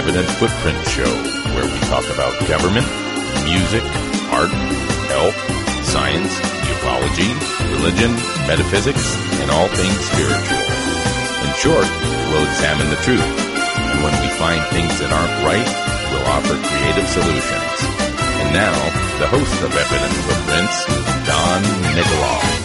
Evident Footprint Show, where we talk about government, music, art, health, science, ufology, religion, metaphysics, and all things spiritual. In short, we'll examine the truth, and when we find things that aren't right, we'll offer creative solutions. And now, the host of Evident Footprints, Don Nikoloff.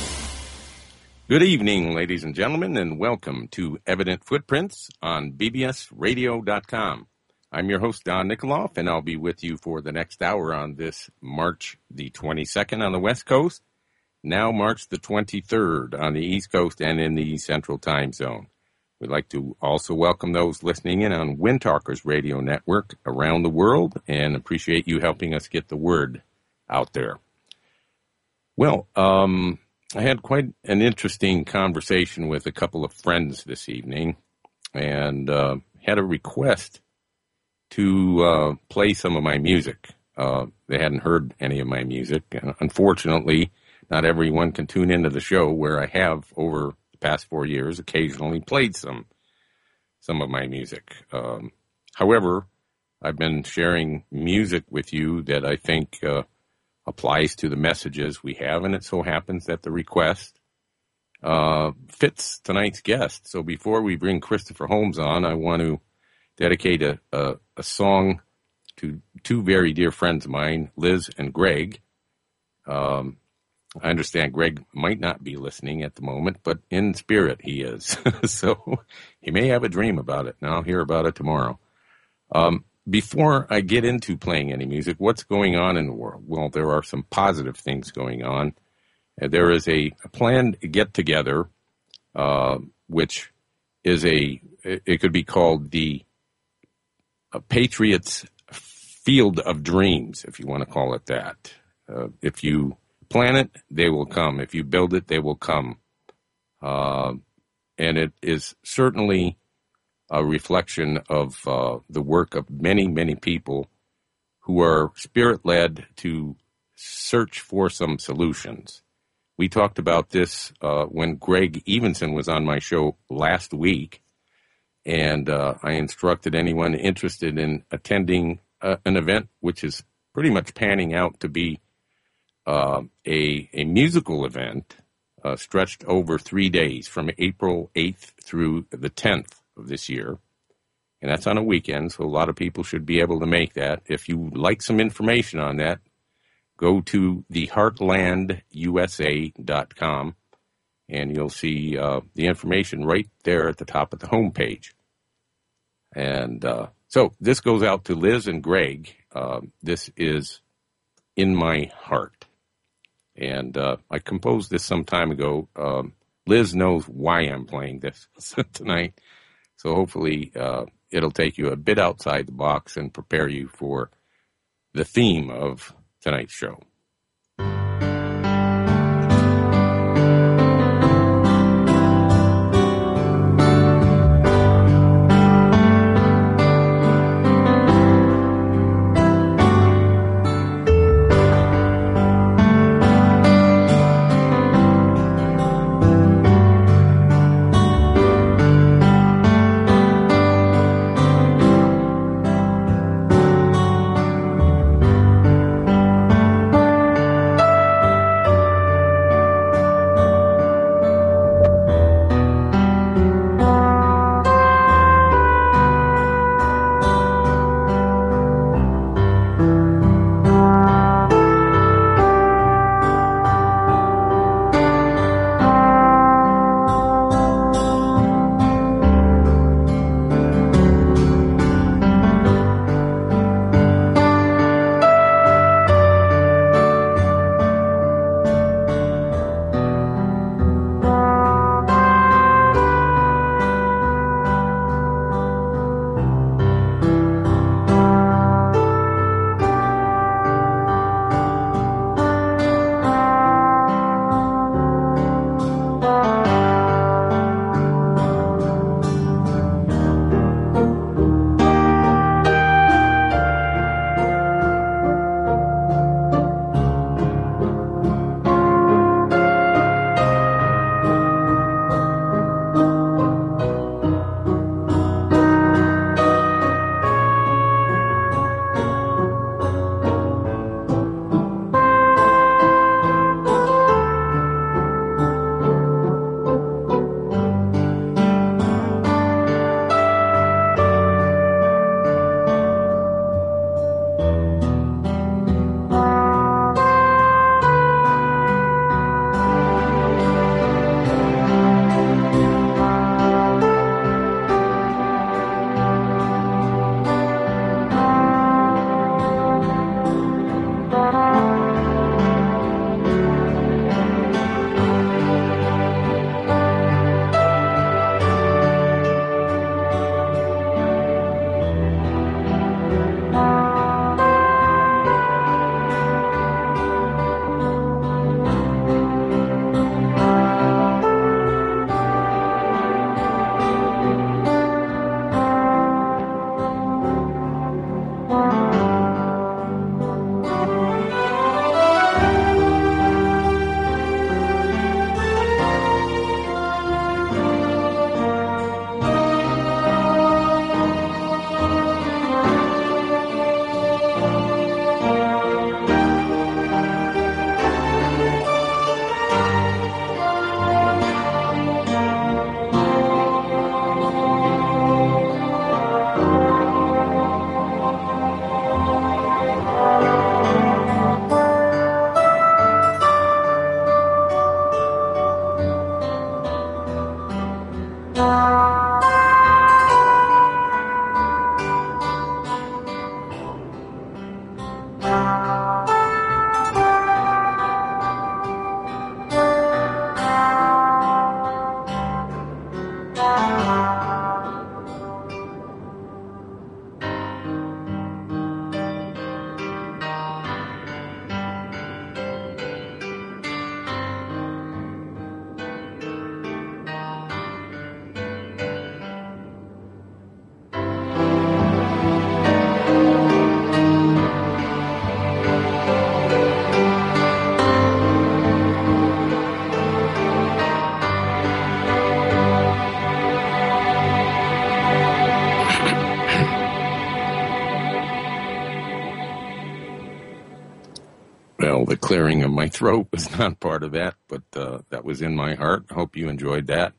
Good evening, ladies and gentlemen, and welcome to Evident Footprints on bbsradio.com. I'm your host, Don Nikoloff, and I'll be with you for the next hour on this March the 22nd on the West Coast, now March the 23rd on the East Coast and in the Central Time Zone. We'd like to also welcome those listening in on Wind Talkers Radio Network around the world and appreciate you helping us get the word out there. Well, I had quite an interesting conversation with a couple of friends this evening and had a request to play some of my music. They hadn't heard any of my music. Unfortunately, not everyone can tune into the show, where I have, over the past 4 years, occasionally played some of my music. However, I've been sharing music with you that I think applies to the messages we have, and it so happens that the request fits tonight's guest. So before we bring Christopher Holmes on, I want to dedicate a song to two very dear friends of mine, Liz and Greg. I understand Greg might not be listening at the moment, but in spirit he is. So he may have a dream about it, and I'll hear about it tomorrow. Before I get into playing any music, what's going on in the world? Well, there are some positive things going on. There is a planned get-together, which is it could be called the Patriots Field of Dreams, if you want to call it that. If you plan it, they will come. If you build it, they will come. And it is certainly a reflection of the work of many, many people who are spirit-led to search for some solutions. We talked about this when Greg Evenson was on my show last week, and I instructed anyone interested in attending an event which is pretty much panning out to be a musical event stretched over 3 days from April 8th through the 10th. Of this year, and that's on a weekend, so a lot of people should be able to make that. If you would like some information on that, go to theheartlandusa.com, and you'll see the information right there at the top of the homepage. And so this goes out to Liz and Greg. This is In My Heart, and I composed this some time ago. Liz knows why I'm playing this tonight. So hopefully it'll take you a bit outside the box and prepare you for the theme of tonight's show. the clearing of my throat was not part of that, but that was in my heart. I hope you enjoyed that.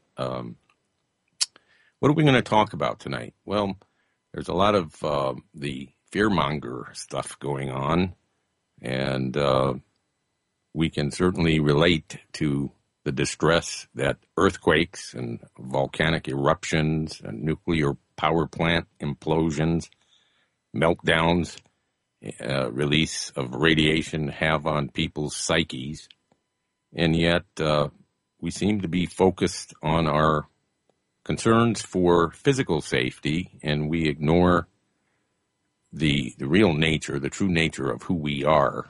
What are we going to talk about tonight? Well, there's a lot of the fearmonger stuff going on, and we can certainly relate to the distress that earthquakes and volcanic eruptions and nuclear power plant implosions, meltdowns, release of radiation have on people's psyches. And yet we seem to be focused on our concerns for physical safety, and we ignore the real nature, the true nature of who we are.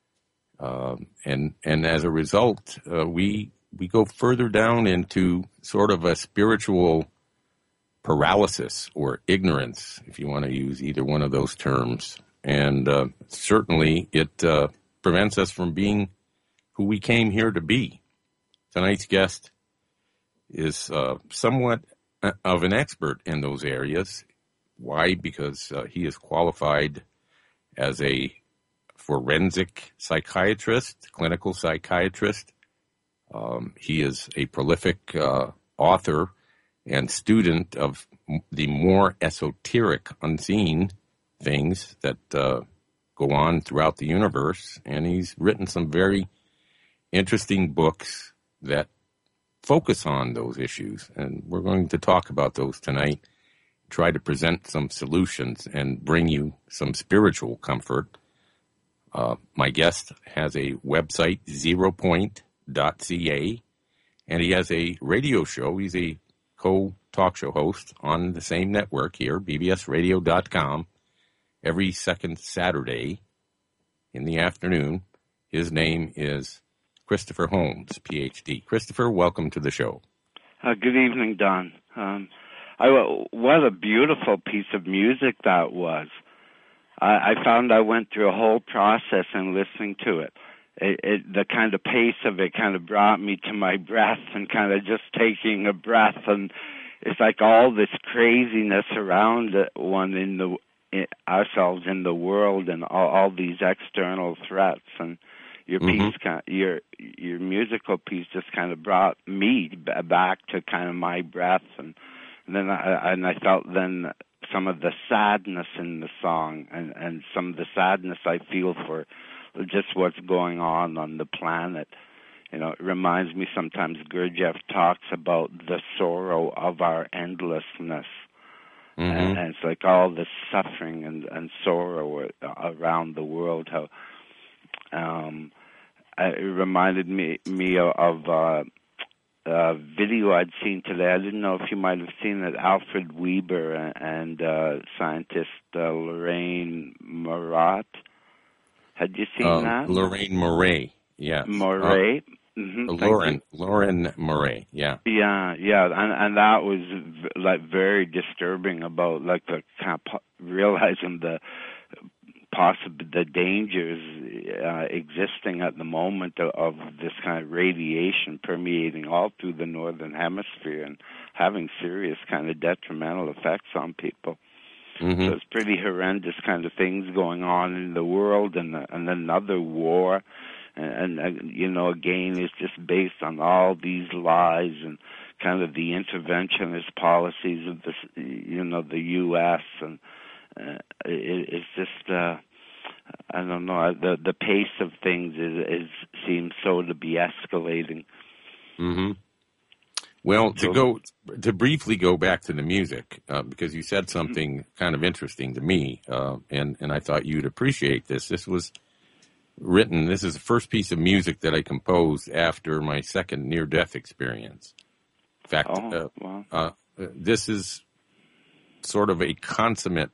And as a result, we go further down into sort of a spiritual paralysis or ignorance, if you want to use either one of those terms. And certainly it prevents us from being who we came here to be. Tonight's guest is somewhat of an expert in those areas. Why? Because he is qualified as a forensic psychiatrist, clinical psychiatrist. He is a prolific author and student of the more esoteric, unseen things that go on throughout the universe. And he's written some very interesting books that focus on those issues. And we're going to talk about those tonight, try to present some solutions and bring you some spiritual comfort. My guest has a website, zeropoint.ca, and he has a radio show. He's a co-talk show host on the same network here, bbsradio.com, every second Saturday in the afternoon. His name is Christopher Holmes, Ph.D. Christopher, welcome to the show. Good evening, Don. What a beautiful piece of music that was. I found I went through a whole process in listening to it. The kind of pace of it kind of brought me to my breath and kind of just taking a breath. And it's like all this craziness around one ourselves in the world and all these external threats. And your piece, your musical piece, just kind of brought me back to kind of my breath, and then I felt then some of the sadness in the song, and some of the sadness I feel for just what's going on the planet. You know, it reminds me sometimes Gurdjieff talks about the sorrow of our endlessness. And it's like all this suffering and sorrow around the world. How it reminded me of a video I'd seen today. I didn't know if you might have seen it. Alfred Weber and scientist Lorraine Morat. Had you seen that? Lorraine Moray, yeah. Moray. Lauren Moray, yeah. Yeah, and that was like very disturbing about like the kind of realizing the dangers existing at the moment of this kind of radiation permeating all through the northern hemisphere and having serious kind of detrimental effects on people. So it's pretty horrendous kind of things going on in the world, and another war. And you know, again, it's just based on all these lies and kind of the interventionist policies of the U.S. and it's just I don't know. The pace of things seems so to be escalating. Well, to briefly go back to the music, because you said something kind of interesting to me, and I thought you'd appreciate this. This was written. This is the first piece of music that I composed after my second near-death experience. In fact, this is sort of a consummate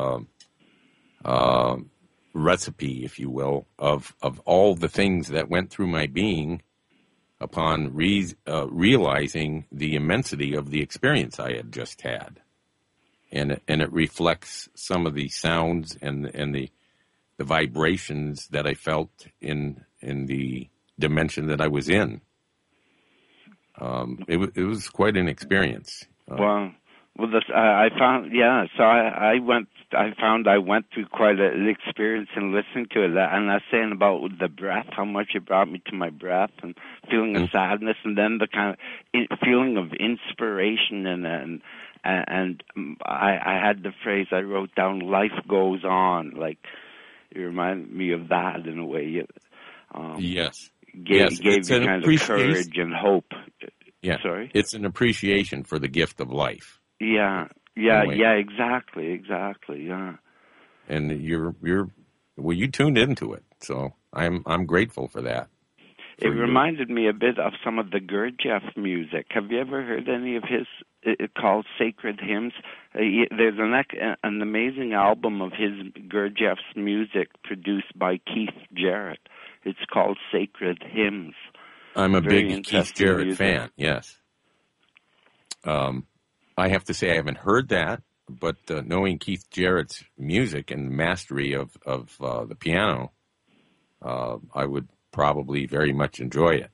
recipe, if you will, of all the things that went through my being upon realizing the immensity of the experience I had just had, and it reflects some of the sounds and the vibrations that I felt in the dimension that I was in. It was quite an experience. Well, Well, I found, yeah. So I went through quite an experience in listening to it, and I was saying about the breath, how much it brought me to my breath, and feeling of sadness, and then the kind of feeling of inspiration, and I had the phrase I wrote down: "Life goes on." Like it reminded me of that in a way. Yes. Gave you kind of courage and hope. Yeah. Sorry? It's an appreciation for the gift of life. Yeah, exactly, yeah. And you tuned into it, so I'm grateful for that. It reminded me a bit of some of the Gurdjieff music. Have you ever heard any of his? Called Sacred Hymns. There's an amazing album of his Gurdjieff's music produced by Keith Jarrett. It's called Sacred Hymns. I'm a big Keith Jarrett fan. Yes. I have to say I haven't heard that, but knowing Keith Jarrett's music and mastery of the piano, I would probably very much enjoy it.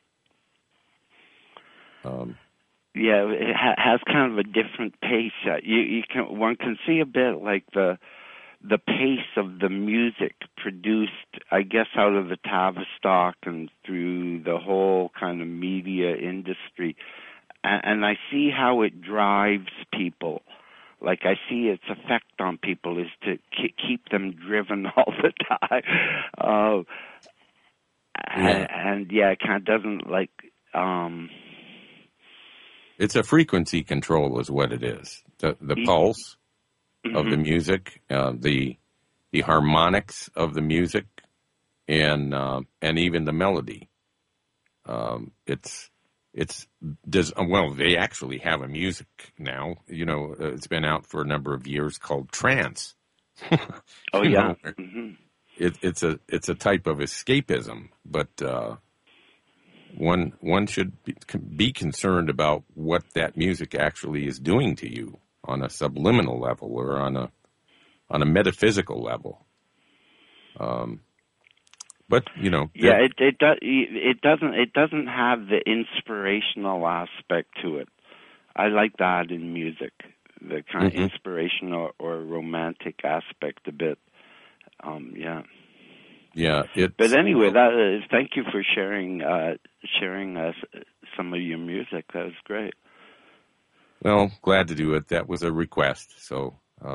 Yeah, it has kind of a different pace. One can see a bit like the pace of the music produced, I guess, out of the Tavistock and through the whole kind of media industry. And I see how it drives people. Like I see its effect on people is to keep them driven all the time. And it kind of doesn't like... It's a frequency control is what it is. The pulse of the music, the harmonics of the music, and even the melody. They actually have a music now. You know, it's been out for a number of years called trance. Oh yeah. It's a type of escapism, but one should be concerned about what that music actually is doing to you on a subliminal level or on a metaphysical level. But you know, it doesn't have the inspirational aspect to it. I like that in music, the kind of inspirational or romantic aspect a bit. Yeah. But anyway, thank you for sharing some of your music. That was great. Well, glad to do it. That was a request, so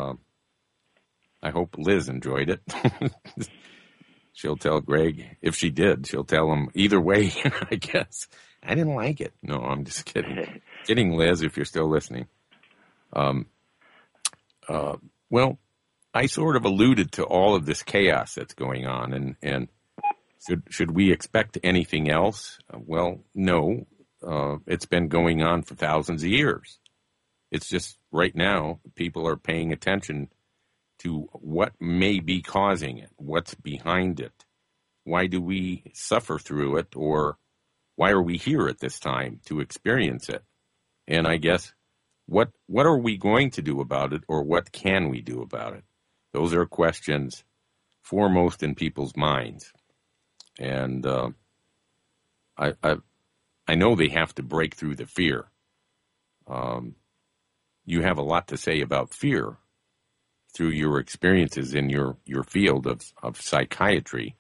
I hope Liz enjoyed it. She'll tell Greg. If she did, she'll tell him either way, I guess. I didn't like it. No, I'm just kidding. Kidding, Liz, if you're still listening. Well, I sort of alluded to all of this chaos that's going on, and should we expect anything else? Well, no. It's been going on for thousands of years. It's just right now people are paying attention to what may be causing it, what's behind it. Why do we suffer through it, or why are we here at this time to experience it? And I guess, what are we going to do about it, or what can we do about it? Those are questions foremost in people's minds. And I know they have to break through the fear. You have a lot to say about fear through your experiences in your field of psychiatry.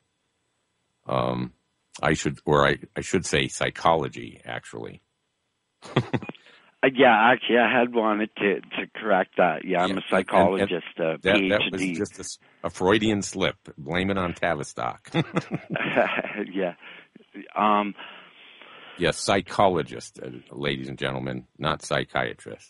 I should say psychology, actually. Yeah, actually, I had wanted to correct that. Yeah, I'm a psychologist, PhD. That was just a Freudian slip. Blame it on Tavistock. Yeah. Yes, psychologist, ladies and gentlemen, not psychiatrist.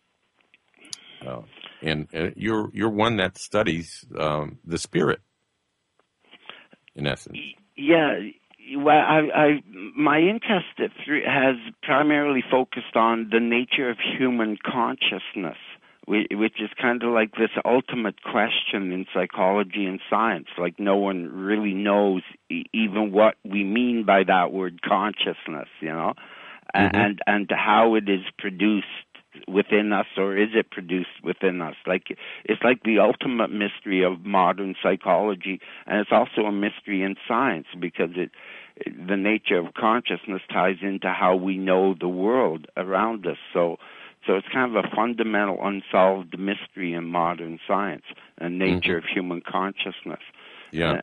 And you're one that studies the spirit, in essence. Yeah. Well, my interest has primarily focused on the nature of human consciousness, which is kind of like this ultimate question in psychology and science. Like no one really knows even what we mean by that word consciousness, you know, and how it is produced within us, or is it produced within us? Like it's like the ultimate mystery of modern psychology, and it's also a mystery in science because the nature of consciousness ties into how we know the world around us. So So it's kind of a fundamental unsolved mystery in modern science and nature of human consciousness. Yeah.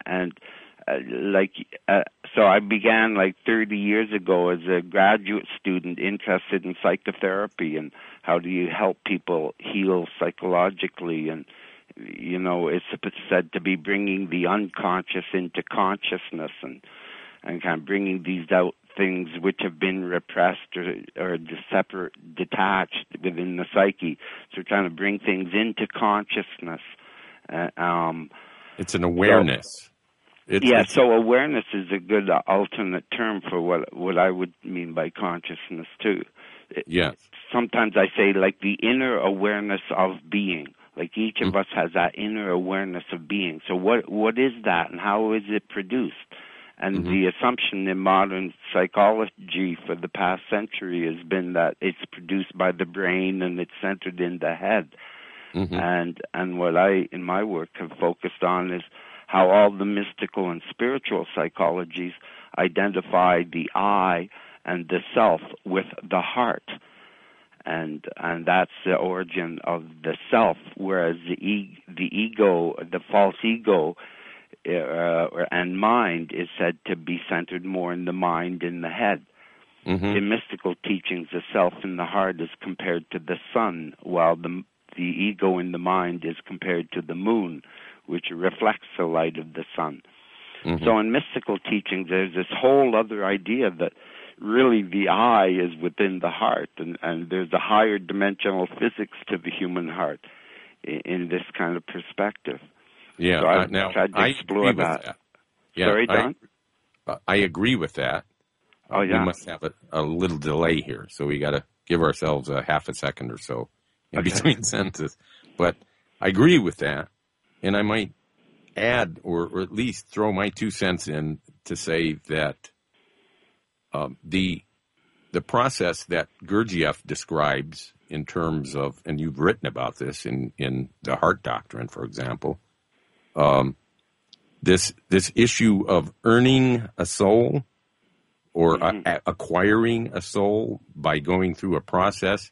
So I began like 30 years ago as a graduate student interested in psychotherapy and how do you help people heal psychologically. And, you know, it's said to be bringing the unconscious into consciousness and kind of bringing these out things which have been repressed or detached within the psyche. So we're trying to bring things into consciousness. It's an awareness. So awareness is a good alternate term for what I would mean by consciousness too. Yes. Sometimes I say like the inner awareness of being. Like each of us has that inner awareness of being. So what is that and how is it produced? And the assumption in modern psychology for the past century has been that it's produced by the brain and it's centered in the head. And what I, in my work, have focused on is how all the mystical and spiritual psychologies identify the I and the self with the heart. And that's the origin of the self, whereas the ego, the false ego, and mind is said to be centered more in the mind and the head. In mystical teachings, the self in the heart is compared to the sun, while the ego in the mind is compared to the moon, which reflects the light of the sun. So in mystical teachings, there's this whole other idea that really the I is within the heart, and there's a higher dimensional physics to the human heart in this kind of perspective. Yeah, so I've now tried to I explore agree with that. Yeah, Sorry, Don? I agree with that. We must have a little delay here, so we got to give ourselves a half a second or so in between sentences. But I agree with that, and I might add or at least throw my 2 cents in to say that the process that Gurdjieff describes in terms of, and you've written about this in the Heart Doctrine, for example, this issue of earning a soul or acquiring a soul by going through a process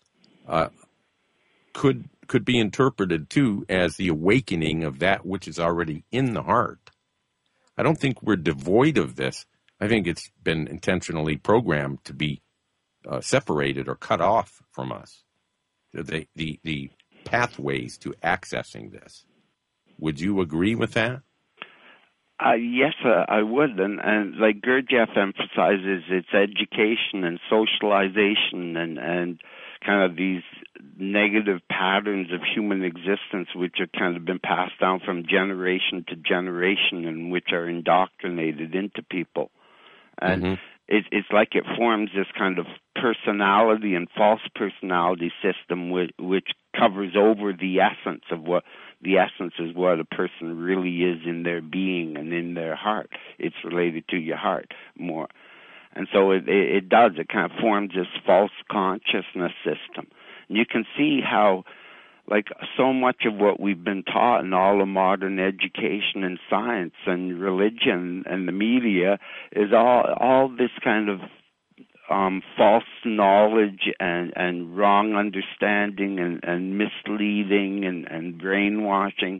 could be interpreted too as the awakening of that which is already in the heart. I don't think we're devoid of this. I think it's been intentionally programmed to be separated or cut off from us. The pathways to accessing this. Would you agree with that? Yes, I would. And like Gurdjieff emphasizes, it's education and socialization and kind of these negative patterns of human existence which have kind of been passed down from generation to generation and which are indoctrinated into people. And it's like it forms this kind of personality and false personality system which covers over the essence of what the essence is, what a person really is in their being and in their heart. It's related to your heart more. And so it does. It kind of forms this false consciousness system. And you can see how, like, so much of what we've been taught in all of modern education and science and religion and the media is all this kind of false knowledge and wrong understanding and misleading and brainwashing.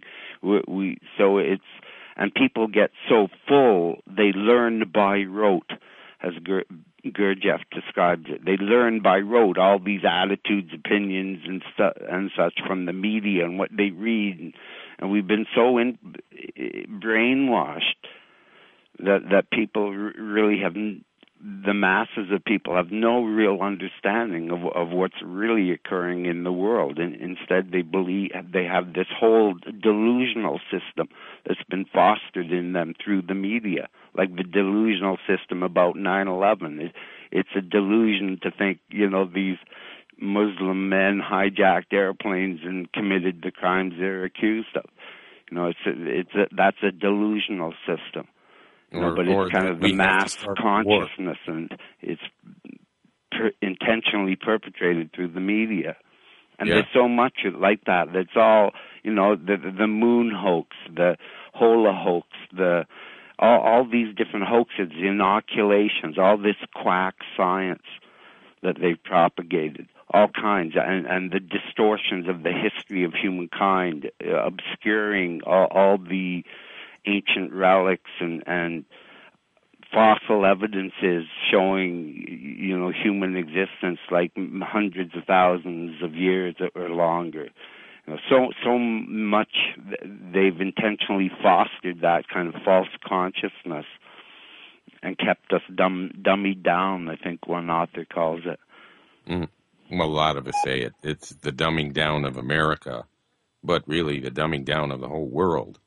And people get so full they learn by rote, as Gurdjieff describes it. They learn by rote all these attitudes, opinions, and such from the media and what they read, and we've been so brainwashed that people really haven't. The masses of people have no real understanding of what's really occurring in the world. And instead, they believe they have this whole delusional system that's been fostered in them through the media, like the delusional system about 9/11. It's a delusion to think, these Muslim men hijacked airplanes and committed the crimes they're accused of. That's a delusional system. But it's kind of the mass consciousness, and it's intentionally perpetrated through the media. And there's so much like that. That's all, the moon hoax, the Hola hoax, all these different hoaxes, inoculations, all this quack science that they've propagated. all kinds, and the distortions of the history of humankind, obscuring all the ancient relics and fossil evidences showing, human existence like hundreds of thousands of years or longer. So much they've intentionally fostered that kind of false consciousness and kept us dummied down, I think one author calls it. Mm. Well, a lot of us say it. It's the dumbing down of America, but really the dumbing down of the whole world.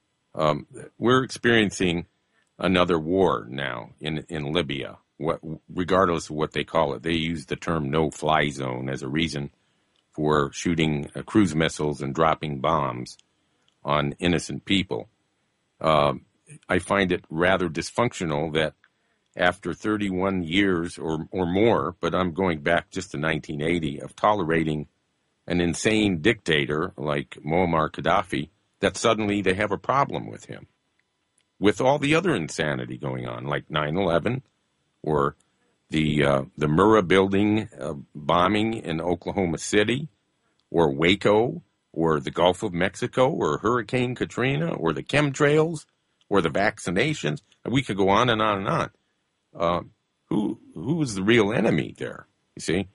We're experiencing another war now in Libya. Regardless of what they call it, they use the term no-fly zone as a reason for shooting cruise missiles and dropping bombs on innocent people. I find it rather dysfunctional that after 31 years or more, but I'm going back just to 1980, of tolerating an insane dictator like Muammar Gaddafi, that suddenly they have a problem with him. With all the other insanity going on, like 9/11 or the Murrah building bombing in Oklahoma City, or Waco, or the Gulf of Mexico, or Hurricane Katrina, or the chemtrails, or the vaccinations. We could go on and on and on. Who is the real enemy there? You see,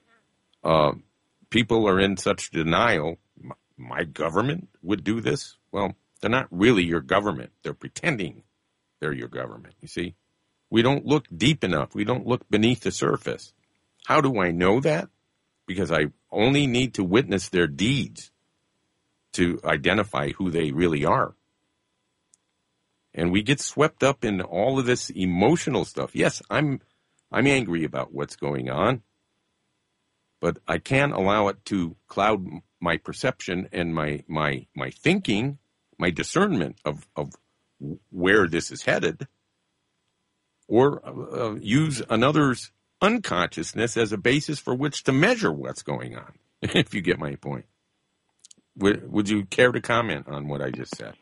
people are in such denial. My government would do this. Well, they're not really your government. They're pretending they're your government. You see, we don't look deep enough. We don't look beneath the surface. How do I know that? Because I only need to witness their deeds to identify who they really are. And we get swept up in all of this emotional stuff. Yes, I'm angry about what's going on, but I can't allow it to cloud my perception and my thinking, my discernment of where this is headed, or use another's unconsciousness as a basis for which to measure what's going on, if you get my point. Would you care to comment on what I just said?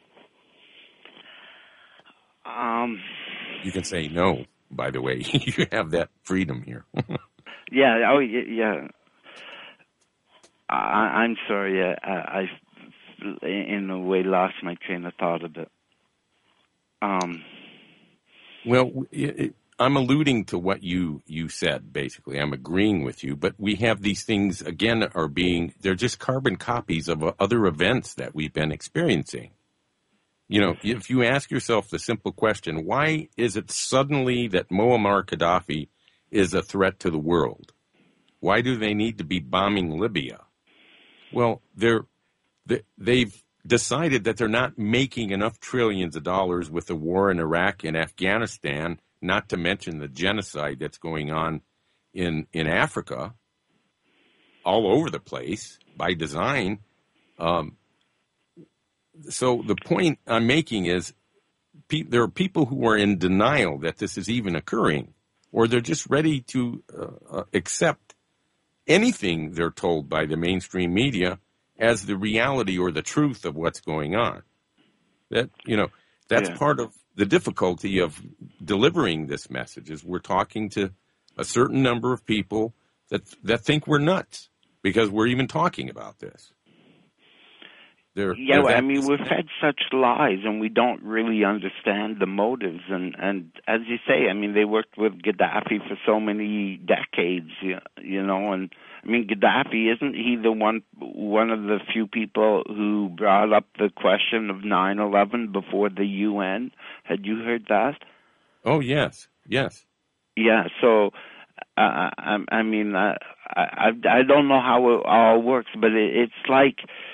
You can say no, by the way. You have that freedom here. Yeah. Oh, yeah. I'm sorry. I in a way lost my train of thought a bit. Well, I'm alluding to what you said, basically. I'm agreeing with you, but we have these things, again, they're just carbon copies of other events that we've been experiencing. If you ask yourself the simple question, why is it suddenly that Muammar Gaddafi is a threat to the world? Why do they need to be bombing Libya? Well, they've decided that they're not making enough trillions of dollars with the war in Iraq and Afghanistan, not to mention the genocide that's going on in Africa, all over the place by design. So the point I'm making is there are people who are in denial that this is even occurring, or they're just ready to accept anything they're told by the mainstream media as the reality or the truth of what's going on. That's part of the difficulty of delivering this message, is we're talking to a certain number of people that think we're nuts because we're even talking about this. We've had such lies, and we don't really understand the motives. And as you say, they worked with Gaddafi for so many decades, and Gaddafi, isn't he the one of the few people who brought up the question of 9/11 before the UN? Had you heard that? Oh, yes. Yeah, so, I don't know how it all works, but it's like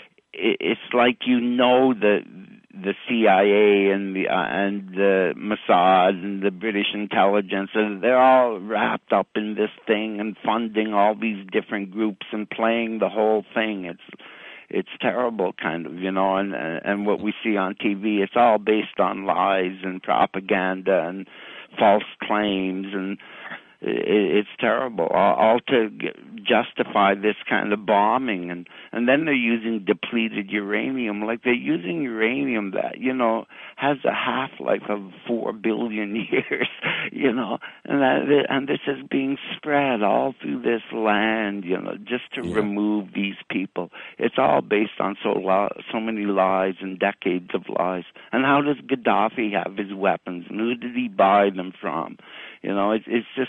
the CIA and the Mossad and the British intelligence, they're all wrapped up in this thing and funding all these different groups and playing the whole thing. It's terrible, kind of, and what we see on TV, it's all based on lies and propaganda and false claims, and it's terrible. All to justify this kind of bombing, and then they're using depleted uranium, like they're using uranium that, you know, has a half-life of 4 billion years, you know, and this is being spread all through this land, you know, just to remove these people. It's all based on so many lies and decades of lies. And how does Gaddafi have his weapons, and who did he buy them from? You know, it's just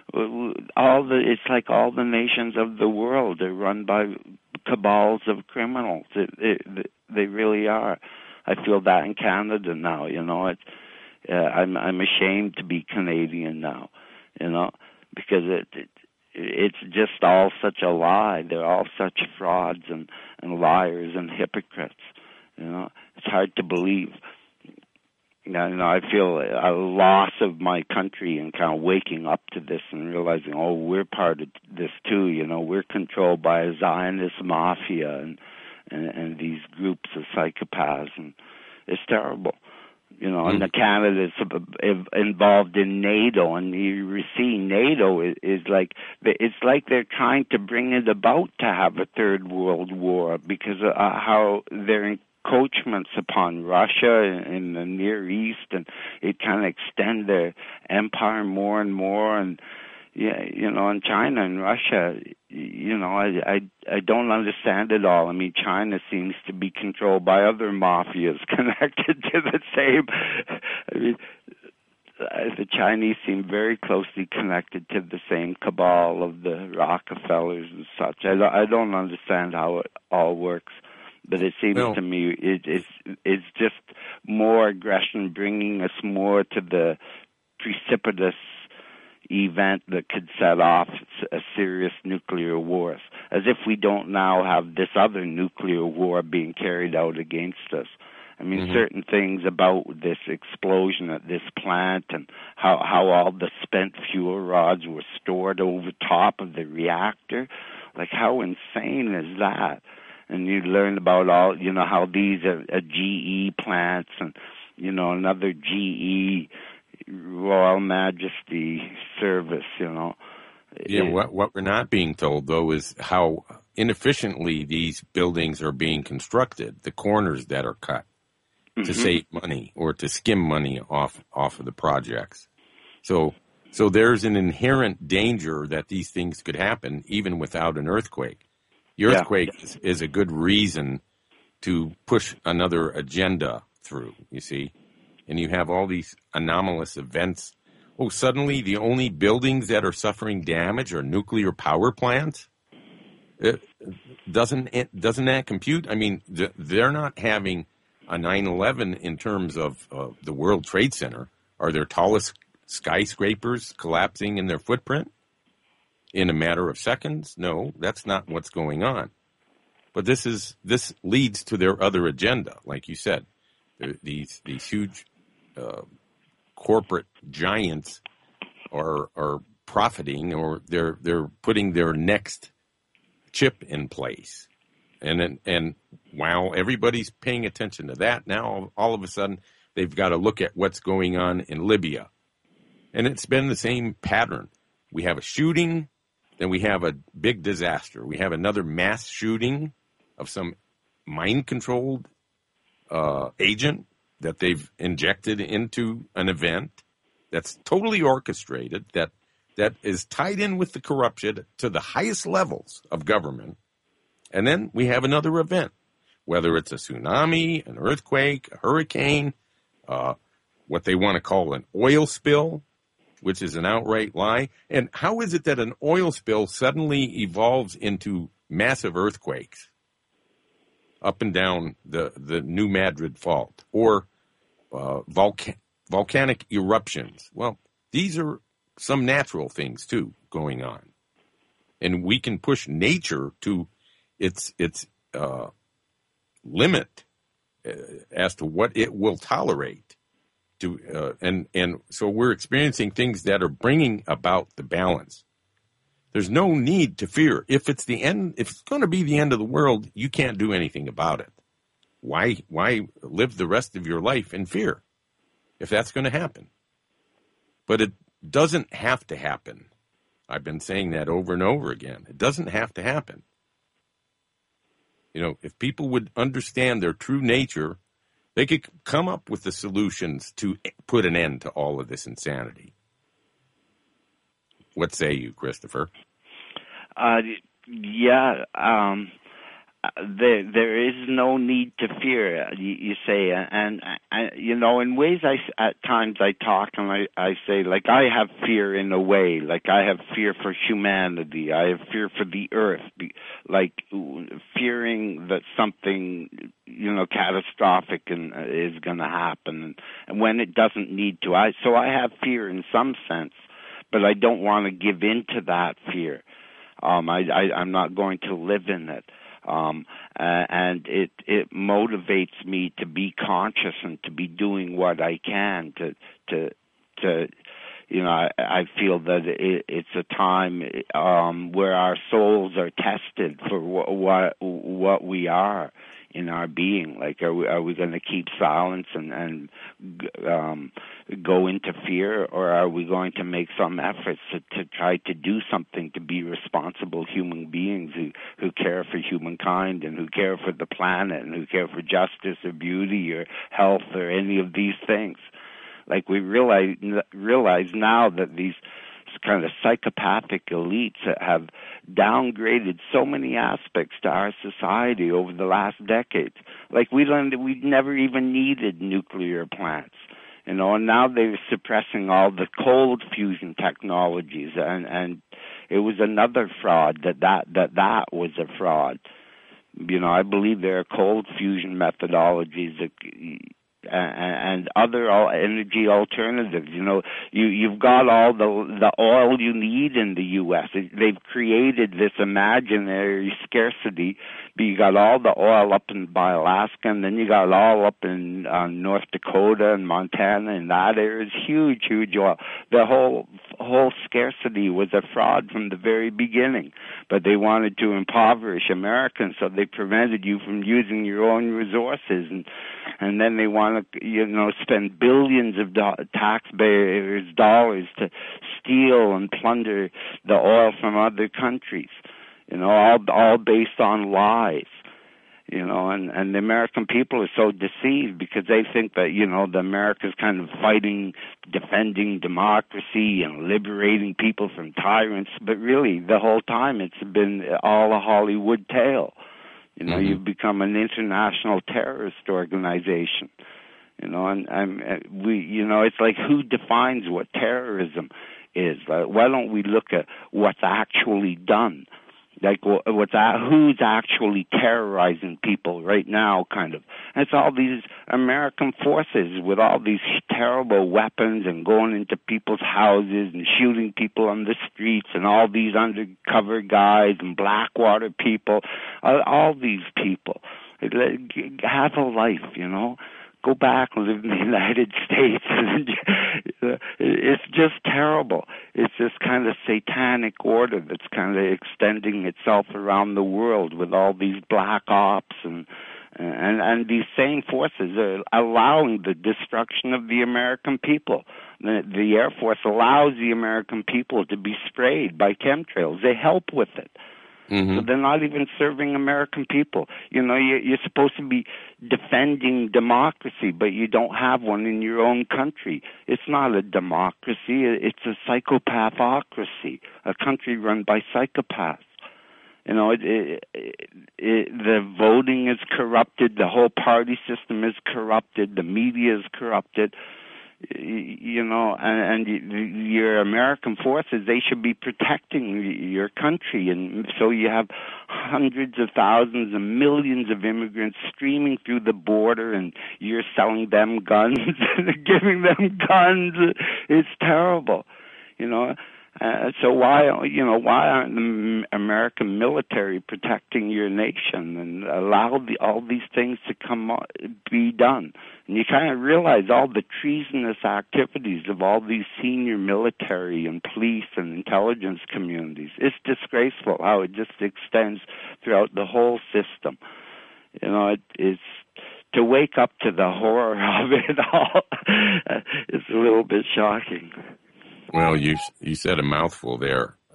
it's like all the nations of the world are run by cabals of criminals. They really are. I feel that in Canada now. You know, I'm ashamed to be Canadian now. You know, because it's just all such a lie. They're all such frauds and liars and hypocrites. You know, it's hard to believe. You know, I feel a loss of my country and kind of waking up to this and realizing, oh, we're part of this too. You know, we're controlled by a Zionist mafia and these groups of psychopaths, and it's terrible. You know, and Canada is involved in NATO, and you see NATO is like, it's like they're trying to bring it about to have a third world war because of how they're encroachments upon Russia in the Near East, and it kind of extend their empire more and more. And yeah, you know, in China and Russia, you know, I don't understand it all. I mean, China seems to be controlled by other mafias connected to the same. I mean, the Chinese seem very closely connected to the same cabal of the Rockefellers and such. I don't understand how it all works. But it seems to me it's just more aggression, bringing us more to the precipitous event that could set off a serious nuclear war, as if we don't now have this other nuclear war being carried out against us. I mean, certain things about this explosion at this plant and how all the spent fuel rods were stored over top of the reactor, like how insane is that? And you learn about all, you know, how these are GE plants and, you know, another GE Royal Majesty service, you know. Yeah, what we're not being told, though, is how inefficiently these buildings are being constructed, the corners that are cut to save money or to skim money off of the projects. So there's an inherent danger that these things could happen even without an earthquake. The earthquake is a good reason to push another agenda through, you see. And you have all these anomalous events. Oh, suddenly the only buildings that are suffering damage are nuclear power plants? Doesn't that compute? I mean, they're not having a 9/11 in terms of the World Trade Center. Are their tallest skyscrapers collapsing in their footprint in a matter of seconds? No, that's not what's going on. But this leads to their other agenda, like you said. These huge corporate giants are profiting, or they're putting their next chip in place. And while everybody's paying attention to that, now all of a sudden they've got to look at what's going on in Libya. And it's been the same pattern. We have a shooting, then we have a big disaster. We have another mass shooting of some mind-controlled agent that they've injected into an event that's totally orchestrated, that is tied in with the corruption to the highest levels of government. And then we have another event, whether it's a tsunami, an earthquake, a hurricane, what they want to call an oil spill, which is an outright lie. And how is it that an oil spill suddenly evolves into massive earthquakes up and down the New Madrid Fault, or volcanic eruptions? Well, these are some natural things, too, going on. And we can push nature to its limit as to what it will tolerate. And so we're experiencing things that are bringing about the balance. There's no need to fear. If it's going to be the end of the world, you can't do anything about it. Why live the rest of your life in fear if that's going to happen? But it doesn't have to happen. I've been saying that over and over again. It doesn't have to happen. You know, if people would understand their true nature, they could come up with the solutions to put an end to all of this insanity. What say you, Christopher? There is no need to fear, you say, and you know, in ways at times I talk and I say, like, I have fear in a way, like I have fear for humanity, I have fear for the earth, like fearing that something, you know, catastrophic is going to happen, and when it doesn't need to. So I have fear in some sense, but I don't want to give in to that fear. I'm not going to live in it. And it motivates me to be conscious and to be doing what I can to you know, I feel that it's a time where our souls are tested for what we are in our being. Like, are we going to keep silence and go into fear, or are we going to make some efforts to try to do something, to be responsible human beings who care for humankind and who care for the planet and who care for justice or beauty or health or any of these things? Like, we realize now that these kind of psychopathic elites have downgraded so many aspects to our society over the last decades. Like, we never even needed nuclear plants, you know, and now they're suppressing all the cold fusion technologies, and it was another fraud that was a fraud. You know, I believe there are cold fusion methodologies that and other energy alternatives. You know, you've got all the oil you need in the U.S. They've created this imaginary scarcity. But you got all the oil up by Alaska, and then you got it all up in North Dakota and Montana, and that area is huge oil. The whole scarcity was a fraud from the very beginning. But they wanted to impoverish Americans, so they prevented you from using your own resources, and then they want to, you know, spend billions of taxpayers' dollars to steal and plunder the oil from other countries. You know, all based on lies. You know, and the American people are so deceived because they think that, you know, the America's kind of fighting, defending democracy and liberating people from tyrants, but really the whole time it's been all a Hollywood tale. You know, you've become an international terrorist organization. You know, and we, you know, it's like, who defines what terrorism is? Why don't we look at what's actually done? Like, who's actually terrorizing people right now, kind of. And it's all these American forces with all these terrible weapons and going into people's houses and shooting people on the streets, and all these undercover guys and Blackwater people, all these people. Have a life, you know. Go back and live in the United States. It's just terrible. It's this kind of satanic order that's kind of extending itself around the world with all these black ops, and these same forces are allowing the destruction of the American people. The Air Force allows the American people to be sprayed by chemtrails. They help with it. So they're not even serving American people. You know, you're supposed to be defending democracy, but you don't have one in your own country. It's not a democracy. It's a psychopathocracy, a country run by psychopaths. You know, the voting is corrupted. The whole party system is corrupted. The media is corrupted. You know, and your American forces, they should be protecting your country, and so you have hundreds of thousands and millions of immigrants streaming through the border, and you're selling them guns and giving them guns. It's terrible, you know. So why aren't the American military protecting your nation and allow all these things to be done? And you kind of realize all the treasonous activities of all these senior military and police and intelligence communities. It's disgraceful how it just extends throughout the whole system. You know, it's to wake up to the horror of it all. It's a little bit shocking. Well, you said a mouthful there.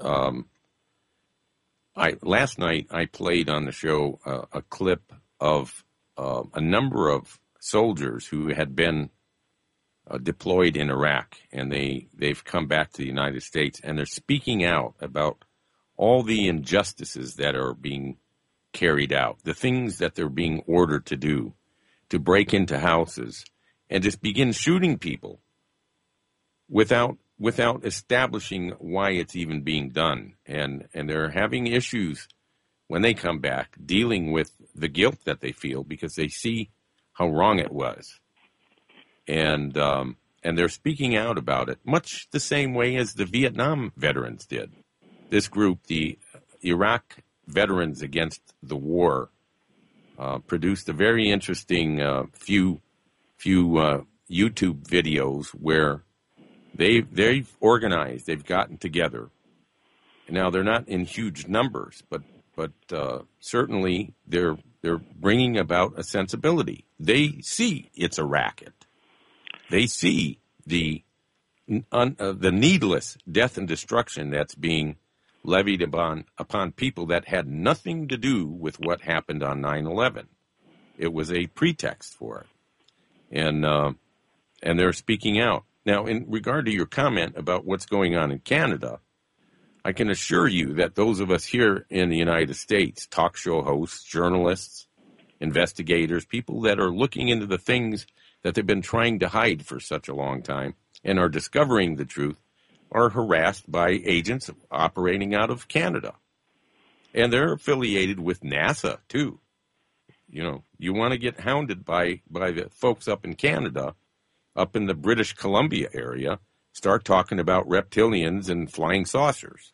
last night I played on the show a clip of a number of soldiers who had been deployed in Iraq, and they've come back to the United States, and they're speaking out about all the injustices that are being carried out, the things that they're being ordered to do, to break into houses and just begin shooting people without establishing why it's even being done. And they're having issues when they come back dealing with the guilt that they feel because they see how wrong it was. And they're speaking out about it, much the same way as the Vietnam veterans did. This group, the Iraq Veterans Against the War, produced a very interesting few YouTube videos where they've organized, they've gotten together. Now they're not in huge numbers, but certainly they're bringing about a sensibility. They see it's a racket. They see the needless death and destruction that's being levied upon people that had nothing to do with what happened on 9/11. It was a pretext for it, and they're speaking out. Now, in regard to your comment about what's going on in Canada, I can assure you that those of us here in the United States, talk show hosts, journalists, investigators, people that are looking into the things that they've been trying to hide for such a long time and are discovering the truth, are harassed by agents operating out of Canada. And they're affiliated with NASA, too. You know, you want to get hounded by the folks up in Canada, up in the British Columbia area, start talking about reptilians and flying saucers.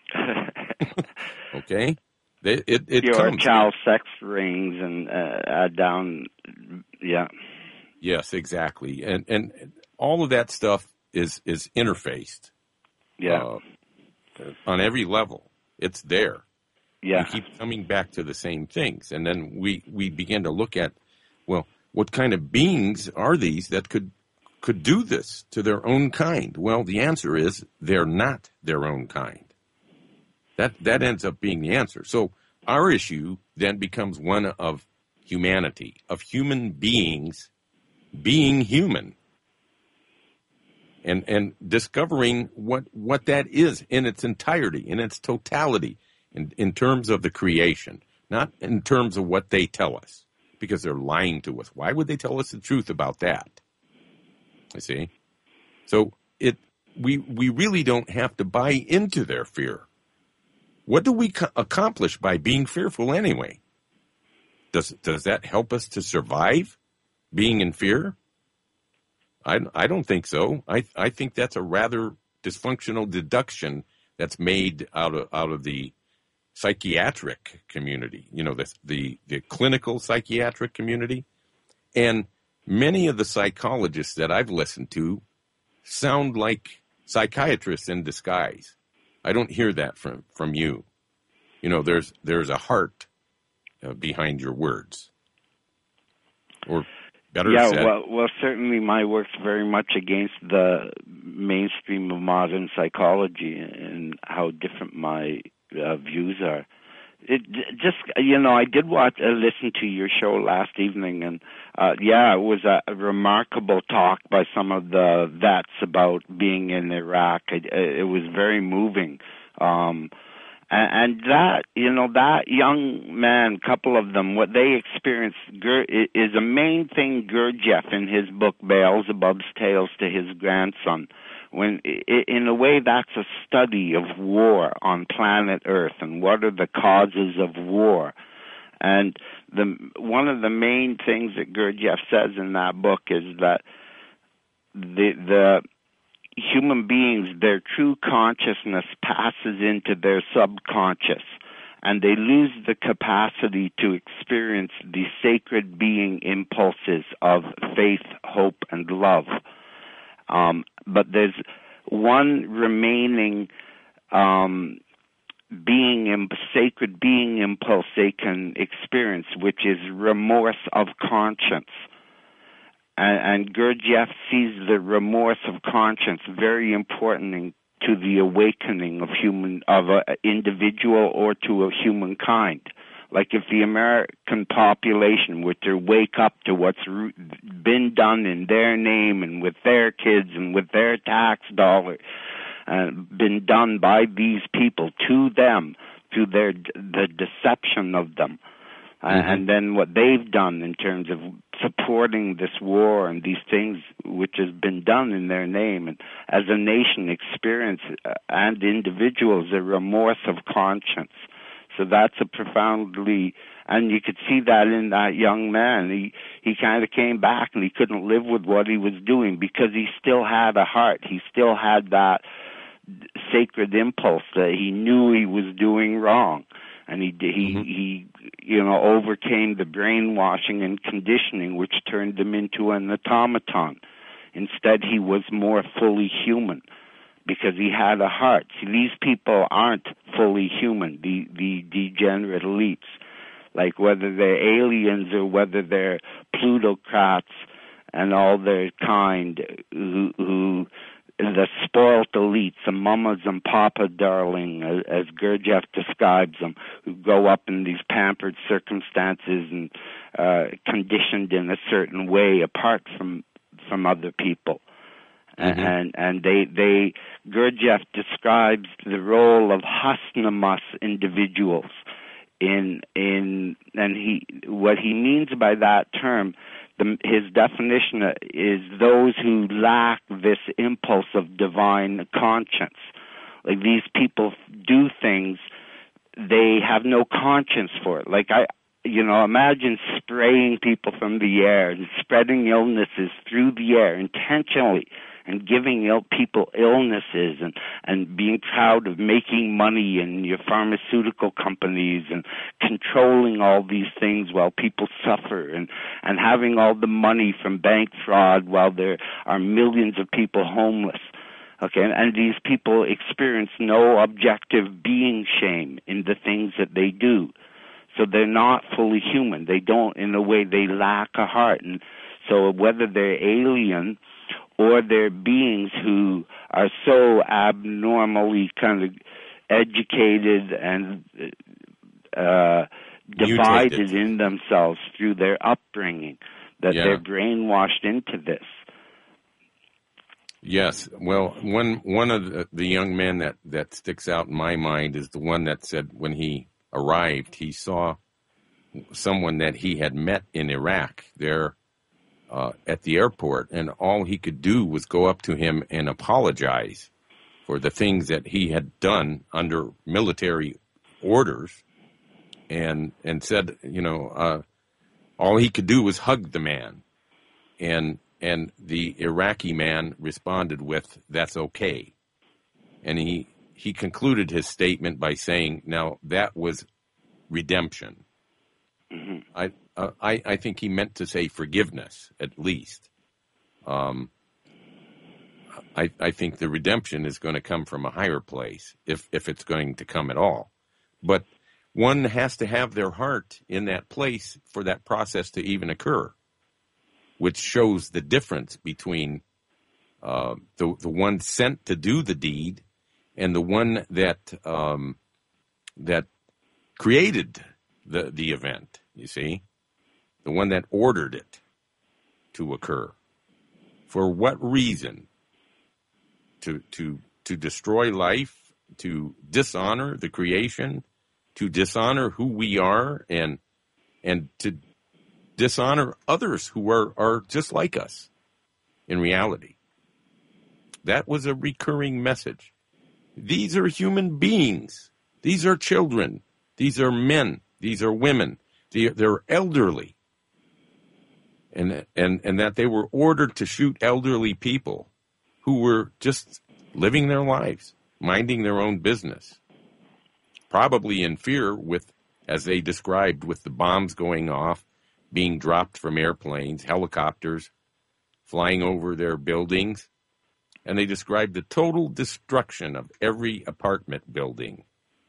Okay? It comes. Child sex rings and down, yeah. Yes, exactly. And all of that stuff is interfaced. Yeah. On every level. It's there. Yeah. We keep coming back to the same things. And then we begin to look at, well, what kind of beings are these that could do this to their own kind? Well, the answer is they're not their own kind. That ends up being the answer. So our issue then becomes one of humanity, of human beings being human, and discovering what that is in its entirety, in its totality, in terms of the creation, not in terms of what they tell us, because they're lying to us. Why would they tell us the truth about that? I see. So we really don't have to buy into their fear. What do we accomplish by being fearful anyway? Does that help us to survive being in fear? I don't think so. I think that's a rather dysfunctional deduction that's made out of the psychiatric community, you know, the clinical psychiatric community. And many of the psychologists that I've listened to sound like psychiatrists in disguise. I don't hear that from you. You know, there's a heart behind your words. Or better said. Well, certainly my work's very much against the mainstream of modern psychology and how different my views are. It just, you know, I did listen to your show last evening, and it was a remarkable talk by some of the vets about being in Iraq. It was very moving. And that, you know, that young man, couple of them, what they experienced is a main thing Gurdjieff in his book Beelzebub's Tales to his grandson. When, in a way, that's a study of war on planet Earth and what are the causes of war. And one of the main things that Gurdjieff says in that book is that the human beings, their true consciousness passes into their subconscious, and they lose the capacity to experience the sacred being impulses of faith, hope, and love. But there's one remaining sacred being impulse they can experience, which is remorse of conscience. And Gurdjieff sees the remorse of conscience very important in to the awakening of an individual or to a humankind. Like if the American population were to wake up to what's been done in their name and with their kids and with their tax dollar, been done by these people to them through the deception of them, and then what they've done in terms of supporting this war and these things which has been done in their name, and as a nation experience and individuals a remorse of conscience. So that's a profoundly, and you could see that in that young man. He kind of came back and he couldn't live with what he was doing because he still had a heart. He still had that sacred impulse that he knew he was doing wrong. And he overcame the brainwashing and conditioning which turned him into an automaton. Instead, he was more fully human, because he had a heart. See, these people aren't fully human, the degenerate elites. Like whether they're aliens or whether they're plutocrats and all their kind, who the spoilt elites, the mamas and papa darling, as Gurdjieff describes them, who grow up in these pampered circumstances and conditioned in a certain way apart from other people. And they Gurdjieff describes the role of Hasnamas individuals what he means by that term, his definition is those who lack this impulse of divine conscience. Like these people do things, they have no conscience for it. Like imagine spraying people from the air and spreading illnesses through the air intentionally, and giving people illnesses and being proud of making money in your pharmaceutical companies and controlling all these things while people suffer and having all the money from bank fraud while there are millions of people homeless. Okay, and these people experience no objective being shame in the things that they do. So they're not fully human. They don't, in a way, they lack a heart. And so whether they're alien or they're beings who are so abnormally kind of educated and divided in themselves through their upbringing, that they're brainwashed into this. Yes. Well, one of the young men that sticks out in my mind is the one that said when he arrived, he saw someone that he had met in Iraq there at the airport, and all he could do was go up to him and apologize for the things that he had done under military orders, and said, all he could do was hug the man, and the Iraqi man responded with, "That's okay," and he concluded his statement by saying, "Now that was redemption." Mm-hmm. I think he meant to say forgiveness, at least. I think the redemption is going to come from a higher place, if it's going to come at all. But one has to have their heart in that place for that process to even occur, which shows the difference between the one sent to do the deed and the one that created the event, you see? The one that ordered it to occur. For what reason? To destroy life, to dishonor the creation, to dishonor who we are, and to dishonor others who are just like us in reality. That was a recurring message. These are human beings. These are children. These are men. These are women. They're elderly. And that they were ordered to shoot elderly people who were just living their lives, minding their own business, probably in fear as they described, with the bombs going off, being dropped from airplanes, helicopters, flying over their buildings. And they described the total destruction of every apartment building.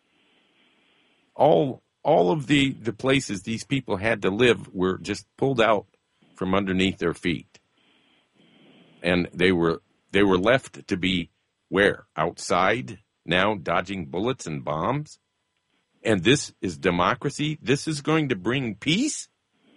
All of the places these people had to live were just pulled out from underneath their feet. And they were left to be where? Outside now, dodging bullets and bombs? And this is democracy? This is going to bring peace?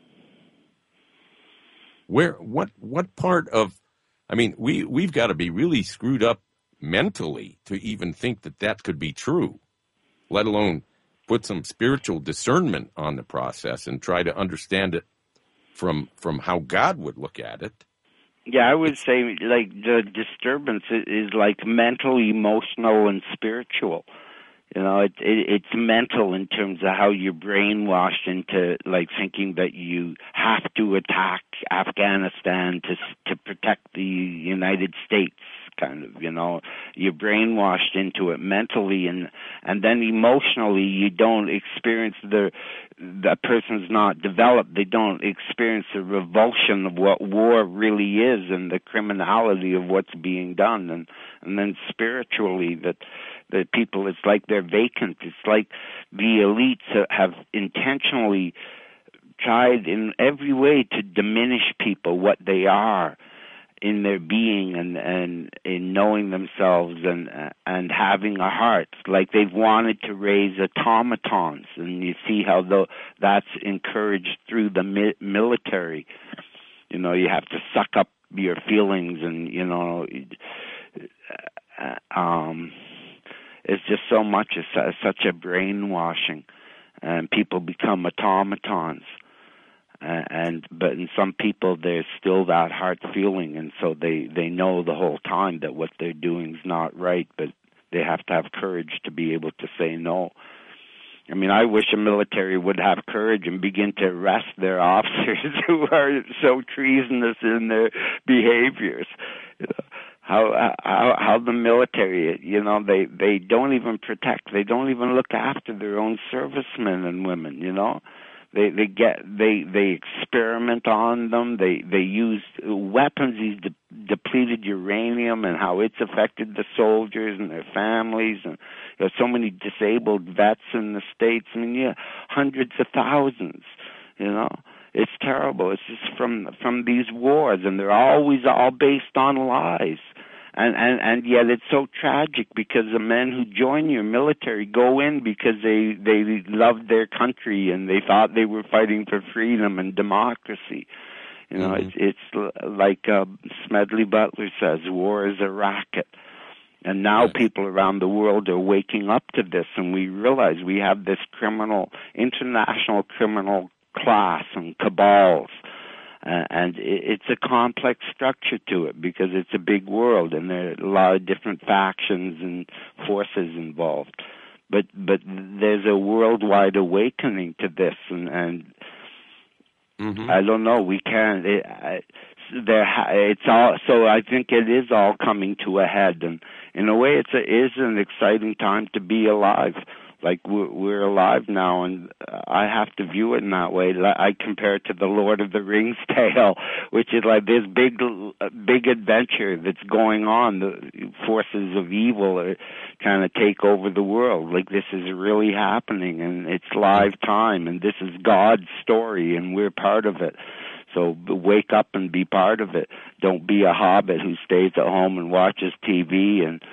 What part of, I mean, we've got to be really screwed up mentally to even think that could be true, let alone put some spiritual discernment on the process and try to understand it from how God would look at it. Yeah, I would say like the disturbance is like mental, emotional, and spiritual. You know, it's mental in terms of how you're brainwashed into like thinking that you have to attack Afghanistan to protect the United States. Kind of, you know, you're brainwashed into it mentally, and then emotionally, you don't experience the person's not developed. They don't experience the revulsion of what war really is and the criminality of what's being done, and then spiritually that people, it's like they're vacant. It's like the elites have intentionally tried in every way to diminish people what they are in their being and in knowing themselves and having a heart. Like they've wanted to raise automatons, and you see how that's encouraged through the military. You know, you have to suck up your feelings, and you know, it's just so much. It's such a brainwashing, and people become automatons. But in some people, there's still that heart feeling, and so they know the whole time that what they're doing is not right, but they have to have courage to be able to say no. I mean, I wish the military would have courage and begin to arrest their officers who are so treasonous in their behaviors. You know, how the military, you know, they don't even protect, they don't even look after their own servicemen and women, you know. They experiment on them. They use weapons, these depleted uranium, and how it's affected the soldiers and their families, and you know, so many disabled vets in the States. I mean, yeah, hundreds of thousands. You know, it's terrible. It's just from these wars, and they're always all based on lies. And yet it's so tragic because the men who join your military go in because they loved their country and they thought they were fighting for freedom and democracy. You know, it's like Smedley Butler says, war is a racket. And now people around the world are waking up to this, and we realize we have this international criminal class and cabals. And it's a complex structure to it because it's a big world and there are a lot of different factions and forces involved. But there's a worldwide awakening to this, and I don't know. We can't. It's all. So I think it is all coming to a head, and in a way, it is an exciting time to be alive. Like we're alive now, and I have to view it in that way. I compare it to the Lord of the Rings tale, which is like this big adventure that's going on. The forces of evil are trying to take over the world. Like this is really happening, and it's live time, and this is God's story, and we're part of it. So wake up and be part of it. Don't be a hobbit who stays at home and watches TV and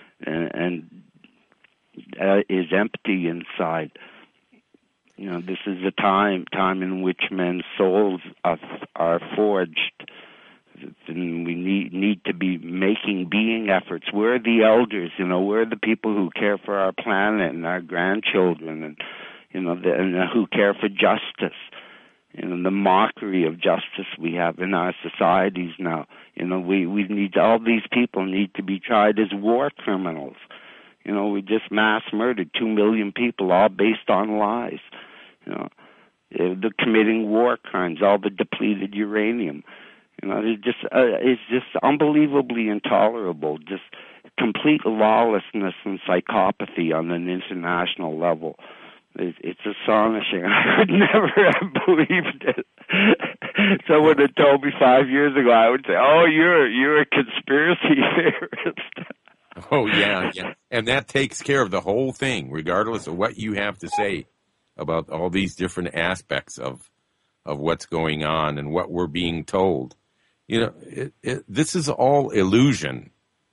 is empty inside. You know, this is a time in which men's souls are forged, and we need to be making being efforts. We're the elders, you know, we're the people who care for our planet and our grandchildren, and you know, and who care for justice. You know, the mockery of justice we have in our societies now. You know, we need, all these people need to be tried as war criminals. You know, we just mass murdered 2 million people, all based on lies. You know, they're committing war crimes, all the depleted uranium. You know, it's just unbelievably intolerable. Just complete lawlessness and psychopathy on an international level. It's astonishing. I would never have believed it. Someone had told me 5 years ago, I would say, "Oh, you're a conspiracy theorist." Oh, yeah. And that takes care of the whole thing, regardless of what you have to say about all these different aspects of what's going on and what we're being told. You know, this is all illusion.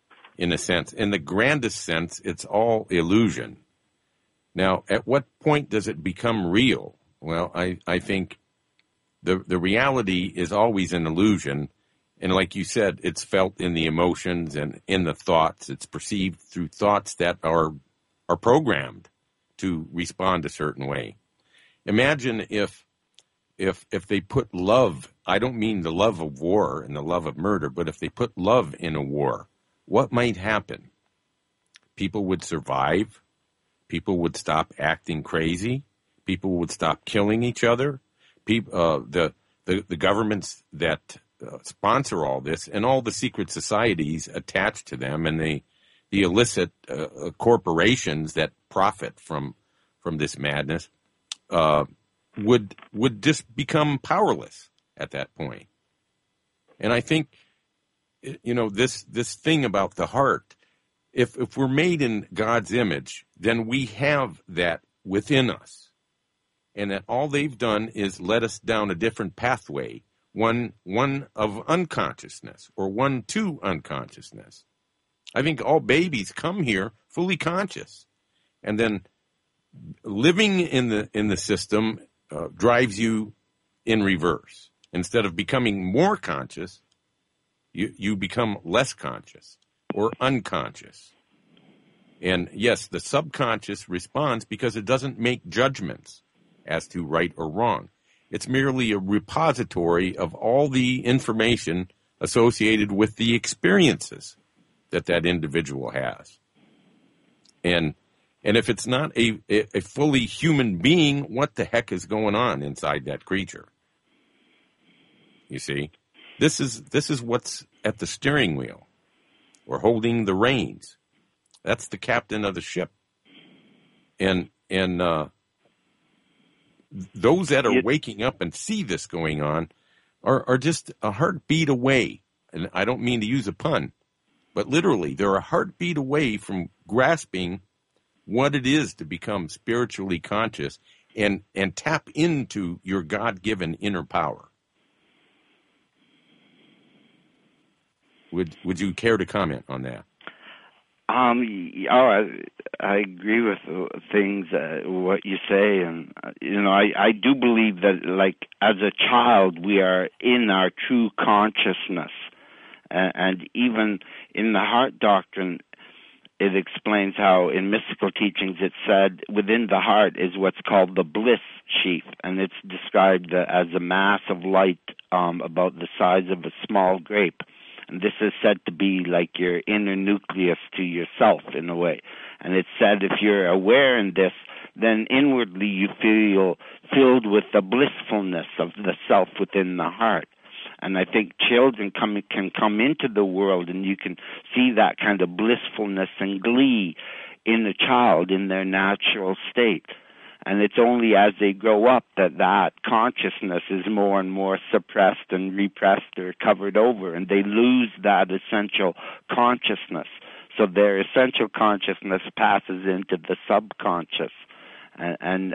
in a sense. In the grandest sense, it's all illusion. Now, at what point does it become real? Well, I think the reality is always an illusion. And like you said, it's felt in the emotions and in the thoughts. It's perceived through thoughts that are programmed to respond a certain way. Imagine if they put love, I don't mean the love of war and the love of murder, but if they put love in a war, what might happen? People would survive. People would stop acting crazy. People would stop killing each other. The governments that sponsor all this and all the secret societies attached to them and the illicit corporations that profit from this madness would just become powerless at that point. And I think, this thing about the heart, if we're made in God's image, then we have that within us. And that all they've done is led us down a different pathway, one of unconsciousness or one to unconsciousness. I think all babies come here fully conscious. And then living in the system drives you in reverse. Instead of becoming more conscious, you become less conscious or unconscious. And yes, the subconscious responds because it doesn't make judgments as to right or wrong. It's merely a repository of all the information associated with the experiences that individual has. And if it's not a fully human being, what the heck is going on inside that creature? You see, this is what's at the steering wheel or holding the reins. That's the captain of the ship. And those that are waking up and see this going on are just a heartbeat away. And I don't mean to use a pun, but literally they're a heartbeat away from grasping what it is to become spiritually conscious and tap into your God-given inner power. Would you care to comment on that? I agree with things, what you say, and I do believe that, like, as a child, we are in our true consciousness, and even in the heart doctrine, it explains how in mystical teachings it said within the heart is what's called the bliss sheath, and it's described as a mass of light about the size of a small grape. And this is said to be like your inner nucleus to yourself in a way. And it's said if you're aware in this, then inwardly you feel filled with the blissfulness of the self within the heart. And I think children can come into the world and you can see that kind of blissfulness and glee in the child in their natural state. And it's only as they grow up that consciousness is more and more suppressed and repressed or covered over, and they lose that essential consciousness. So their essential consciousness passes into the subconscious, and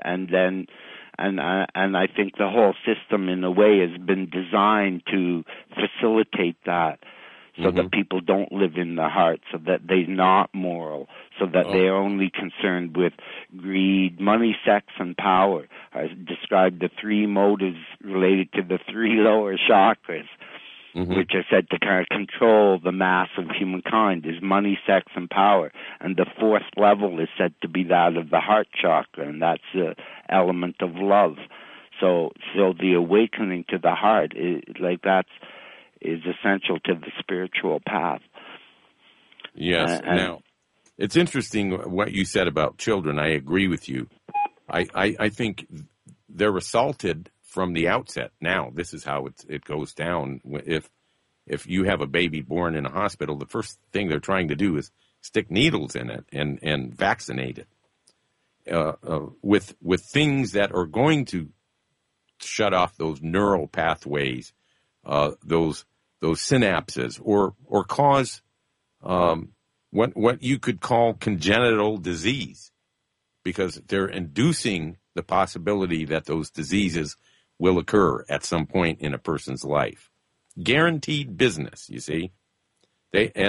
I think the whole system, in a way, has been designed to facilitate that. So that people don't live in the heart, so that they're not moral, so that they're only concerned with greed, money, sex, and power. I described the three motives related to the three lower chakras, which are said to kind of control the mass of humankind, is money, sex, and power. And the fourth level is said to be that of the heart chakra, and that's the element of love. So the awakening to the heart, is essential to the spiritual path. Yes. Now, it's interesting what you said about children. I agree with you. I think they're assaulted from the outset. Now, this is how it goes down. If you have a baby born in a hospital, the first thing they're trying to do is stick needles in it and vaccinate it with things that are going to shut off those neural pathways, those synapses, or cause what you could call congenital disease, because they're inducing the possibility that those diseases will occur at some point in a person's life. Guaranteed business, you see. And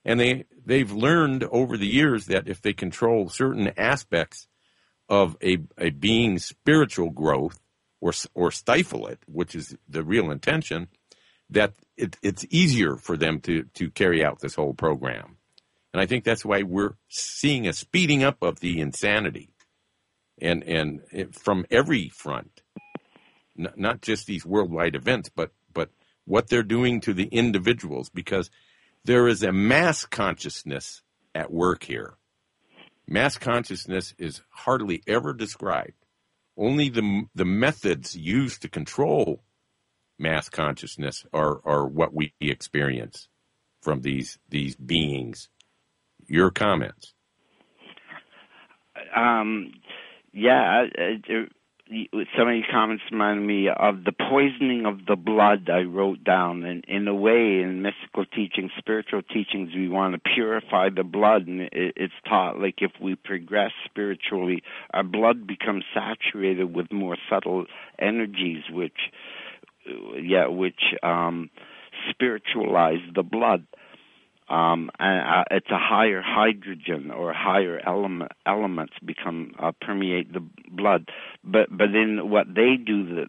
And they've learned over the years that if they control certain aspects of a being's spiritual growth or stifle it, which is the real intention, that it's easier for them to carry out this whole program. And I think that's why we're seeing a speeding up of the insanity, and from every front, not just these worldwide events, but what they're doing to the individuals, because there is a mass consciousness at work here. Mass consciousness is hardly ever described. Only the methods used to control mass consciousness are what we experience from these beings. Your comments? Some of your comments reminded me of the poisoning of the blood I wrote down. And in a way, in mystical teachings, spiritual teachings, we want to purify the blood. And it's taught like if we progress spiritually, our blood becomes saturated with more subtle energies, which spiritualize the blood. And it's a higher hydrogen or higher elements become permeate the blood. But in what they do,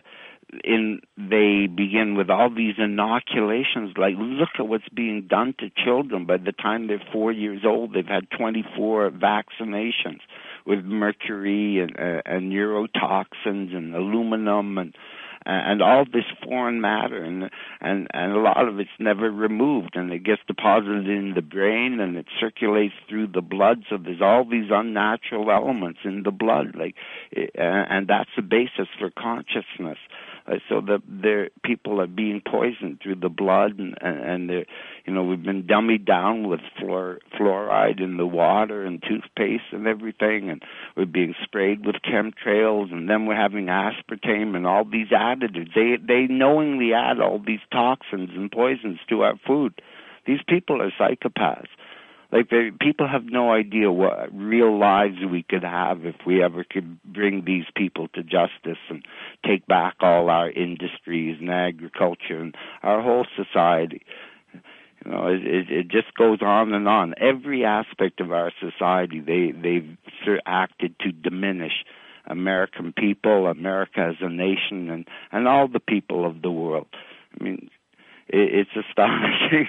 they begin with all these inoculations. Like, look at what's being done to children. By the time they're 4 years old, they've had 24 vaccinations with mercury and neurotoxins and aluminum and all this foreign matter, and a lot of it's never removed, and it gets deposited in the brain, and it circulates through the blood. So there's all these unnatural elements in the blood, and that's the basis for consciousness. So people are being poisoned through the blood, and we've been dummied down with fluoride in the water and toothpaste and everything, and we're being sprayed with chemtrails, and then we're having aspartame and all these additives. They knowingly add all these toxins and poisons to our food. These people are psychopaths. Like, people have no idea what real lives we could have if we ever could bring these people to justice and take back all our industries and agriculture and our whole society. It just goes on and on. Every aspect of our society, they've acted to diminish American people, America as a nation, and all the people of the world. I mean, it's astonishing.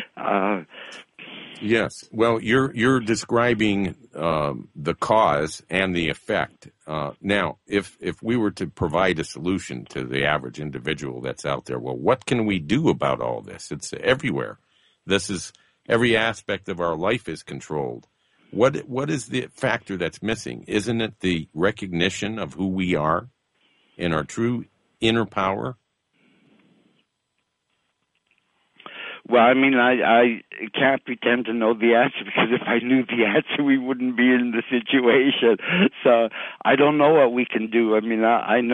Yes. Well, you're describing the cause and the effect. Now, if we were to provide a solution to the average individual that's out there, well, what can we do about all this? It's everywhere. This is every aspect of our life is controlled. What is the factor that's missing? Isn't it the recognition of who we are and our true inner power? Well, I mean, I can't pretend to know the answer, because if I knew the answer, we wouldn't be in the situation. So I don't know what we can do. I mean,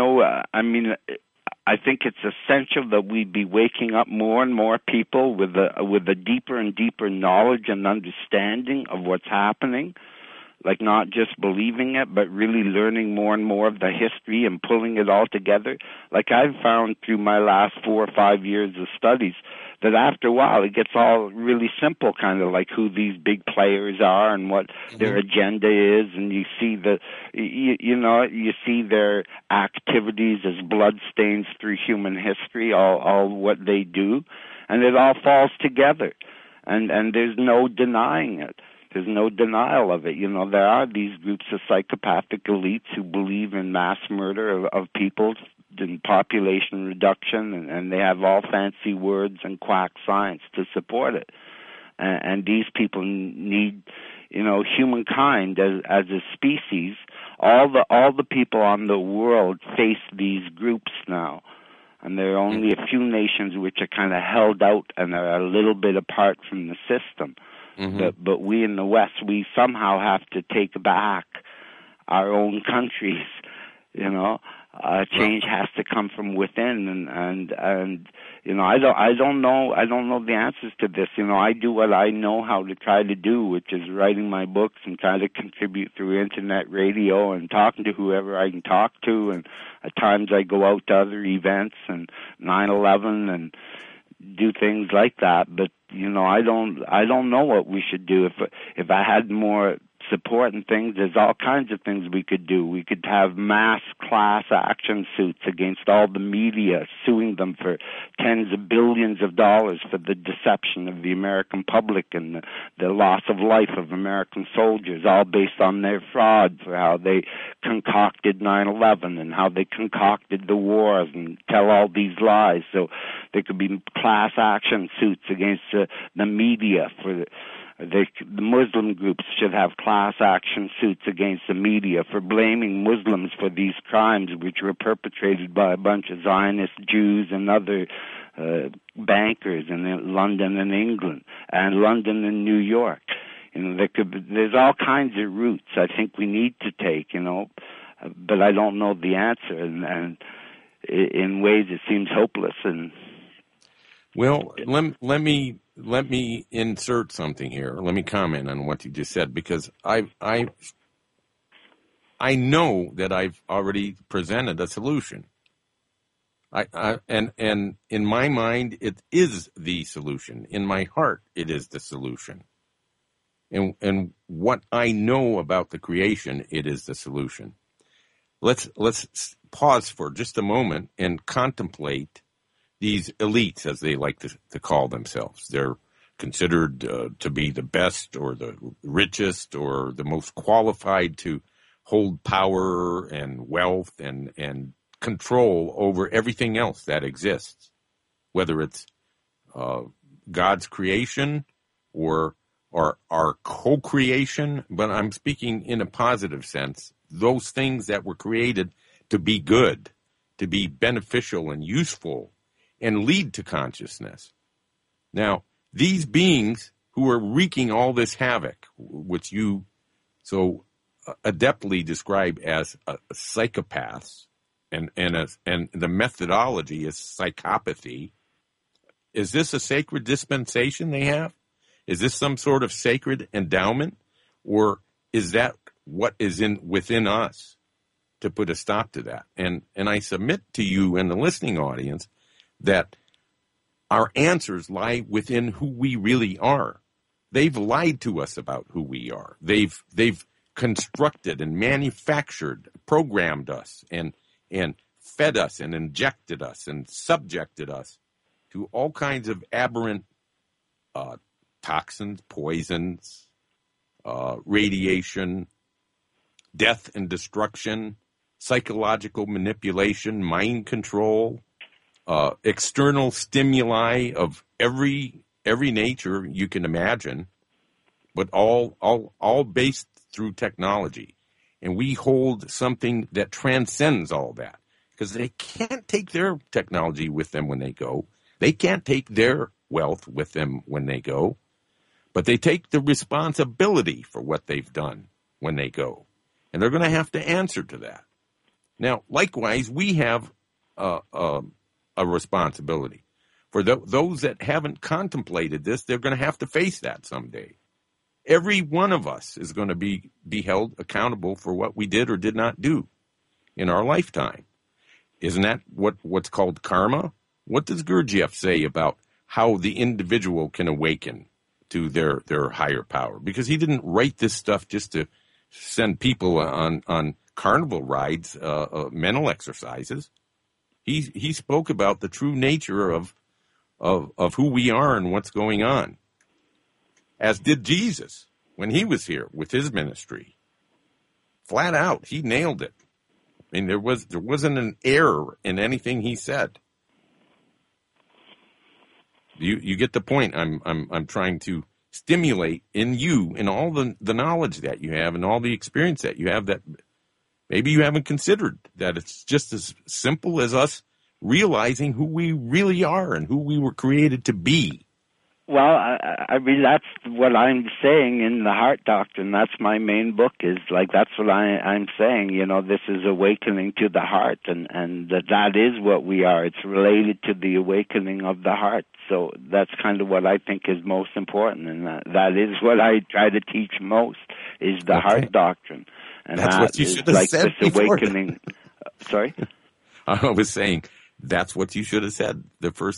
I think it's essential that we be waking up more and more people with a deeper and deeper knowledge and understanding of what's happening. Like, not just believing it, but really learning more and more of the history and pulling it all together. Like, I've found through my last 4 or 5 years of studies that after a while it gets all really simple, kind of like who these big players are and what their agenda is, and you see you see their activities as bloodstains through human history, all what they do, and it all falls together, and there's no denying it. There's no denial of it. There are these groups of psychopathic elites who believe in mass murder of people and population reduction, and they have all fancy words and quack science to support it. And these people need, humankind as a species. All the people on the world face these groups now. And there are only a few nations which are kind of held out and are a little bit apart from the system. Mm-hmm. But we in the West, we somehow have to take back our own countries. Change has to come from within, and I don't know the answers to this. I do what I know how to try to do, which is writing my books and trying to contribute through internet radio and talking to whoever I can talk to, and at times I go out to other events and 9/11 and do things like that. But I don't know what we should do. If I had more support and things, there's all kinds of things we could do. We could have mass class action suits against all the media, suing them for tens of billions of dollars for the deception of the American public and the loss of life of American soldiers, all based on their fraud for how they concocted 9/11 and how they concocted the wars and tell all these lies. So there could be class action suits against the media for the Muslim groups should have class action suits against the media for blaming Muslims for these crimes which were perpetrated by a bunch of Zionist Jews and other bankers in London and England and London and New York. There's all kinds of routes I think we need to take, but I don't know the answer, and in ways it seems hopeless. And well, let me insert something here. Let me comment on what you just said, because I know that I've already presented a solution. And in my mind, it is the solution. In my heart, it is the solution. And what I know about the creation, it is the solution. Let's pause for just a moment and contemplate these elites, as they like to call themselves. They're considered to be the best or the richest or the most qualified to hold power and wealth and control over everything else that exists, whether it's God's creation or our co-creation. But I'm speaking in a positive sense. Those things that were created to be good, to be beneficial and useful, and lead to consciousness. Now, these beings who are wreaking all this havoc, which you so adeptly describe as psychopaths, and the methodology is psychopathy, is this a sacred dispensation they have? Is this some sort of sacred endowment? Or is that what is within us to put a stop to that? And I submit to you and the listening audience that our answers lie within who we really are. They've lied to us about who we are. They've constructed and manufactured, programmed us, and fed us and injected us and subjected us to all kinds of aberrant toxins, poisons, radiation, death and destruction, psychological manipulation, mind control, external stimuli of every nature you can imagine, but all based through technology. And we hold something that transcends all that, because they can't take their technology with them when they go. They can't take their wealth with them when they go, but they take the responsibility for what they've done when they go. And they're going to have to answer to that. Now, likewise, we have a responsibility. For those that haven't contemplated this, they're going to have to face that someday. Every one of us is going to be held accountable for what we did or did not do in our lifetime. Isn't that what's called karma? What does Gurdjieff say about how the individual can awaken to their higher power? Because he didn't write this stuff just to send people on carnival rides, mental exercises. He spoke about the true nature of who we are and what's going on, as did Jesus when he was here with his ministry. Flat out, he nailed it. I mean, there wasn't an error in anything he said. You get the point. I'm trying to stimulate in you, in all the knowledge that you have and all the experience that you have, that maybe you haven't considered, that it's just as simple as us realizing who we really are and who we were created to be. Well, I mean, that's what I'm saying in the Heart Doctrine. That's my main book, is like, that's what I'm saying. This is awakening to the heart, and that is what we are. It's related to the awakening of the heart. So that's kind of what I think is most important, and that is what I try to teach most, is the Heart Doctrine. And that's what you should have like said this before. Awakening. Sorry? I was saying, that's what you should have said the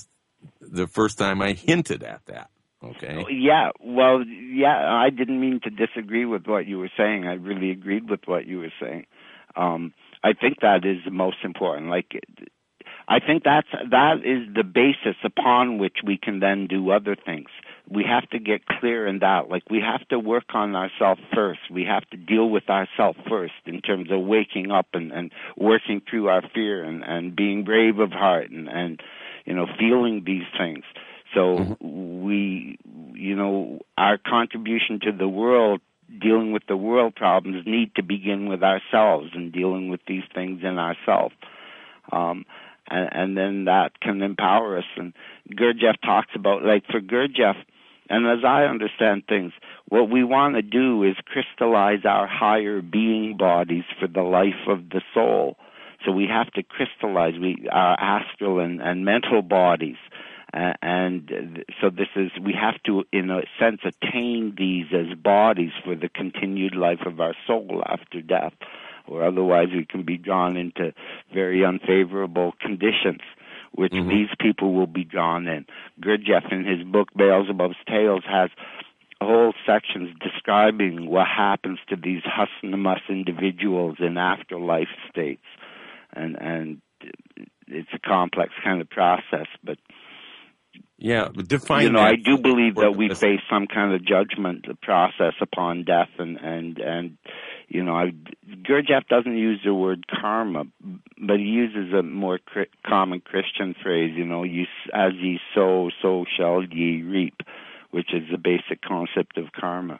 the first time I hinted at that. Okay. Yeah, well, yeah, I didn't mean to disagree with what you were saying. I really agreed with what you were saying. I think that is the most important. Like, I think that is the basis upon which we can then do other things. We have to get clear in that. Like, we have to work on ourselves first. We have to deal with ourselves first in terms of waking up and working through our fear and being brave of heart and feeling these things. So we, our contribution to the world, dealing with the world problems, need to begin with ourselves and dealing with these things in ourselves. And then that can empower us. And Gurdjieff talks about, like, for Gurdjieff, and as I understand things, what we want to do is crystallize our higher being bodies for the life of the soul. So we have to crystallize our astral and mental bodies. And so we have to, in a sense, attain these as bodies for the continued life of our soul after death, or otherwise we can be drawn into very unfavorable conditions, which these people will be drawn in. Gurdjieff, in his book Beelzebub's Tales, has whole sections describing what happens to these Husnamus individuals in afterlife states. And it's a complex kind of process, but yeah, define that. I do believe that we face some kind of judgment process upon death, and Gurdjieff doesn't use the word karma, but he uses a more common Christian phrase, as ye sow, so shall ye reap, which is the basic concept of karma.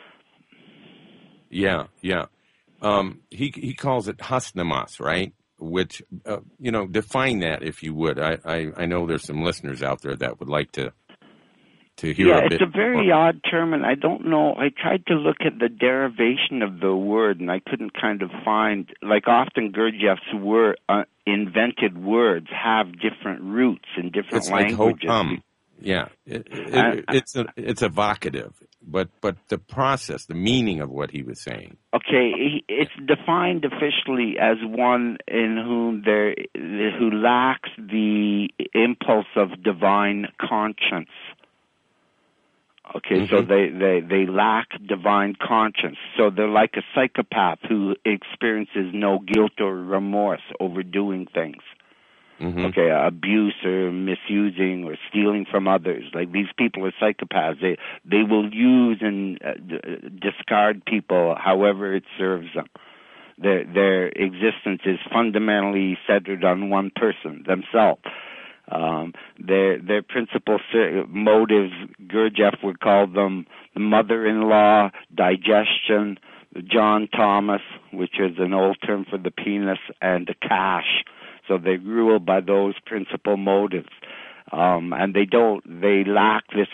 Yeah. He calls it Husnamas, right? Which, define that if you would. I know there's some listeners out there that would like to hear a bit. Yeah, it's a very odd term, and I don't know. I tried to look at the derivation of the word, and I couldn't kind of find, like often Gurdjieff's invented words have different roots in different languages. Yeah, it's evocative, but the process, the meaning of what he was saying. Okay, it's defined officially as one in who lacks the impulse of divine conscience. Okay, so they lack divine conscience. So they're like a psychopath who experiences no guilt or remorse over doing things. Okay, abuse or misusing or stealing from others. Like, these people are psychopaths. They will use and discard people however it serves them. Their existence is fundamentally centered on one person, themselves. Their principal motives, Gurdjieff would call them the mother-in-law, digestion, John Thomas, which is an old term for the penis, and the cash. So they rule by those principal motives, and they lack this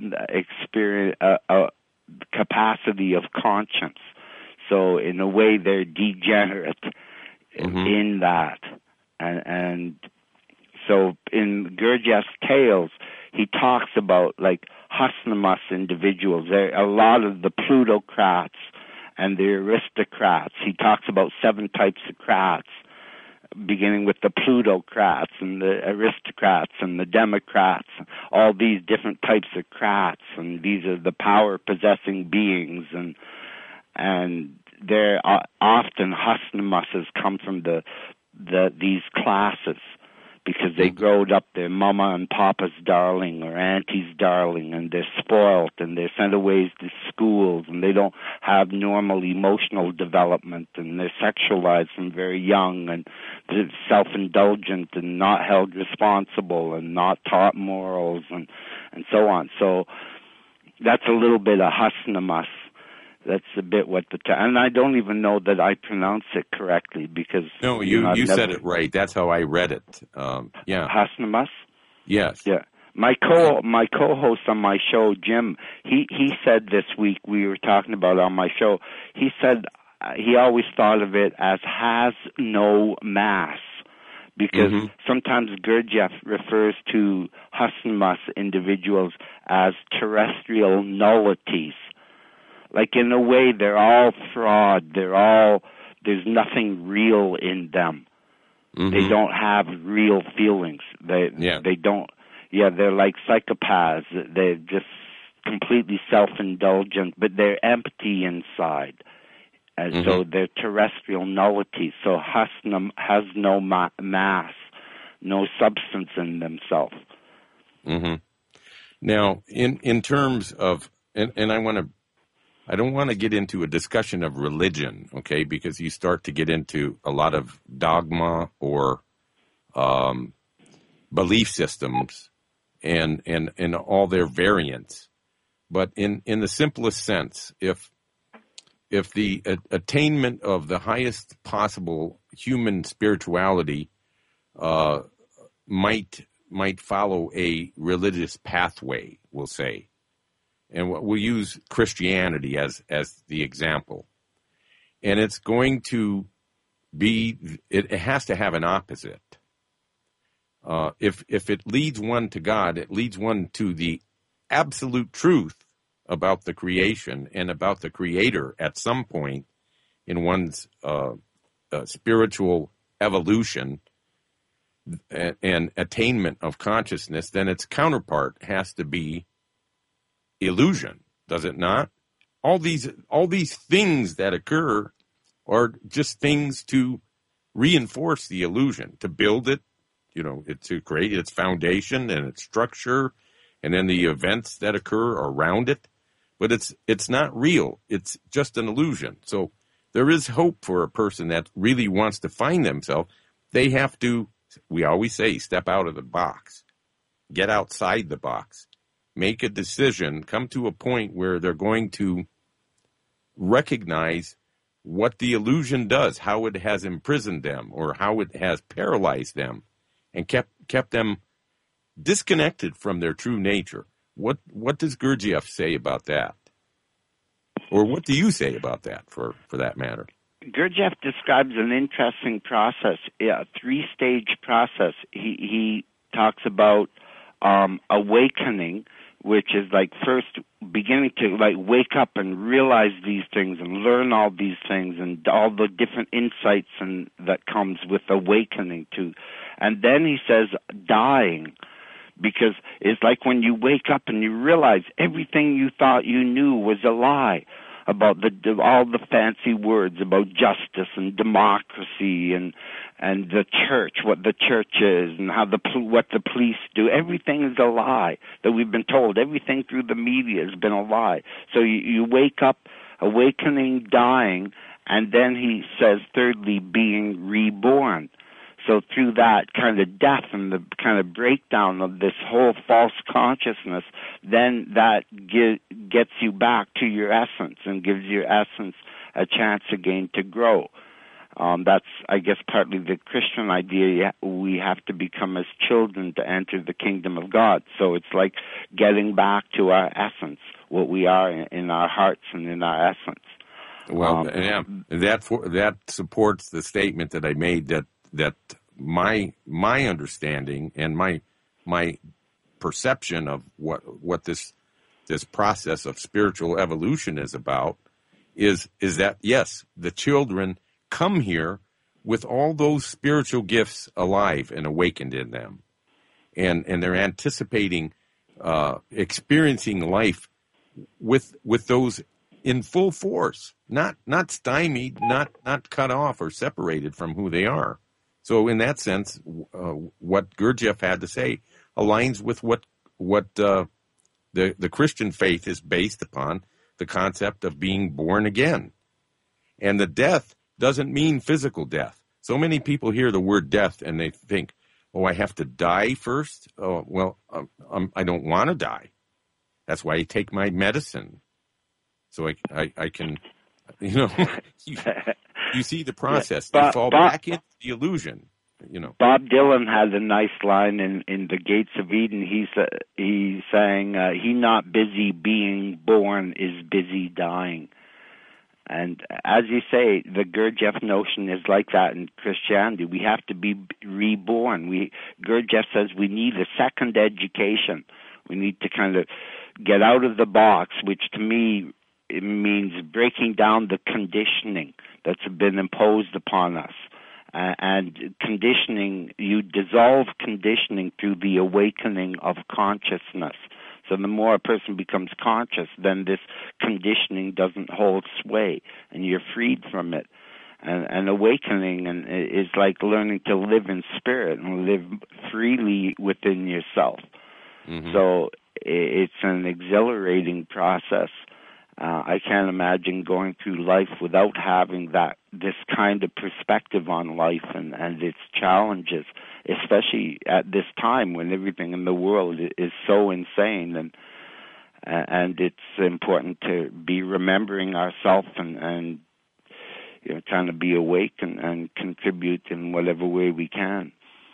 capacity of conscience. So in a way, they're degenerate in that, and so in Gurdjieff's Tales, he talks about, like, Husnamus individuals. There are a lot of the plutocrats and the aristocrats. He talks about 7 types of crats, beginning with the plutocrats and the aristocrats and the democrats, all these different types of crats, and these are the power-possessing beings, and they're often Husnamuses come from these classes, because they growed up, they're mama and papa's darling or auntie's darling, and they're spoilt and they're sent away to schools, and they don't have normal emotional development, and they're sexualized from very young, and they're self-indulgent and not held responsible and not taught morals and so on. So that's a little bit of Husnamus. That's a bit what and I don't even know that I pronounce it correctly, because no, you said it right. That's how I read it. Yeah, Husnamus. Yes. Yeah. My co-host on my show, Jim, he said this week, we were talking about on my show. He said he always thought of it as has no mass, because sometimes Gurdjieff refers to Husnamus individuals as terrestrial nullities. Like, in a way, they're all fraud. There's nothing real in them. They don't have real feelings. They don't, they're like psychopaths. They're just completely self-indulgent, but they're empty inside. So they're terrestrial nullities. So has no mass, no substance in themselves. Mm-hmm. Now, in terms of, and I don't want to get into a discussion of religion, okay, because you start to get into a lot of dogma or belief systems and all their variants. But in the simplest sense, if the attainment of the highest possible human spirituality might follow a religious pathway, we'll say, and we'll use Christianity as the example, and it's going to be, it has to have an opposite. If it leads one to God, it leads one to the absolute truth about the creation and about the Creator at some point in one's spiritual evolution and attainment of consciousness, then its counterpart has to be illusion, does it not? All these things that occur are just things to reinforce the illusion, to build it, to create its foundation and its structure, and then the events that occur around it. But it's not real. It's just an illusion. So there is hope for a person that really wants to find themselves. They have to, we always say, step out of the box, get outside the box, make a decision, come to a point where they're going to recognize what the illusion does, how it has imprisoned them or how it has paralyzed them and kept them disconnected from their true nature. What does Gurdjieff say about that? Or what do you say about that, for that matter? Gurdjieff describes an interesting process, a three-stage process. He talks about awakening, which is like first beginning to like wake up and realize these things and learn all these things and all the different insights and that comes with awakening to. And then he says dying, because it's like when you wake up and you realize everything you thought you knew was a lie about all the fancy words about justice and democracy and the church, what the church is, and what the police do. Everything is a lie that we've been told. Everything through the media has been a lie. So you wake up, awakening, dying, and then he says, thirdly, being reborn. So through that kind of death and the kind of breakdown of this whole false consciousness, then that gets you back to your essence and gives your essence a chance again to grow. That's, I guess, partly the Christian idea. We have to become as children to enter the kingdom of God. So it's like getting back to our essence, what we are in our hearts and in our essence. Well, that supports the statement that I made that my understanding and my perception of what this process of spiritual evolution is about is that, yes, the children come here with all those spiritual gifts alive and awakened in them, and they're anticipating experiencing life with those in full force, not stymied, not cut off or separated from who they are. So in that sense, what Gurdjieff had to say aligns with what the Christian faith is based upon, the concept of being born again. And the death doesn't mean physical death. So many people hear the word death and they think, oh, I have to die first? Oh, well, I don't want to die. That's why I take my medicine. So I can, you see the process. You fall back into the illusion, Bob Dylan has a nice line in The Gates of Eden. He's saying, he not busy being born is busy dying. And as you say, the Gurdjieff notion is like that in Christianity. We have to be reborn. Gurdjieff says we need a second education. We need to kind of get out of the box, which to me it means breaking down the conditioning that's been imposed upon us and conditioning, you dissolve conditioning through the awakening of consciousness. So the more a person becomes conscious, then this conditioning doesn't hold sway, and you're freed from it. And awakening is like learning to live in spirit and live freely within yourself. Mm-hmm. So it's an exhilarating process. I can't imagine going through life without having this kind of perspective on life and its challenges, especially at this time when everything in the world is so insane, and it's important to be remembering ourselves and kind of be awake and contribute in whatever way we can.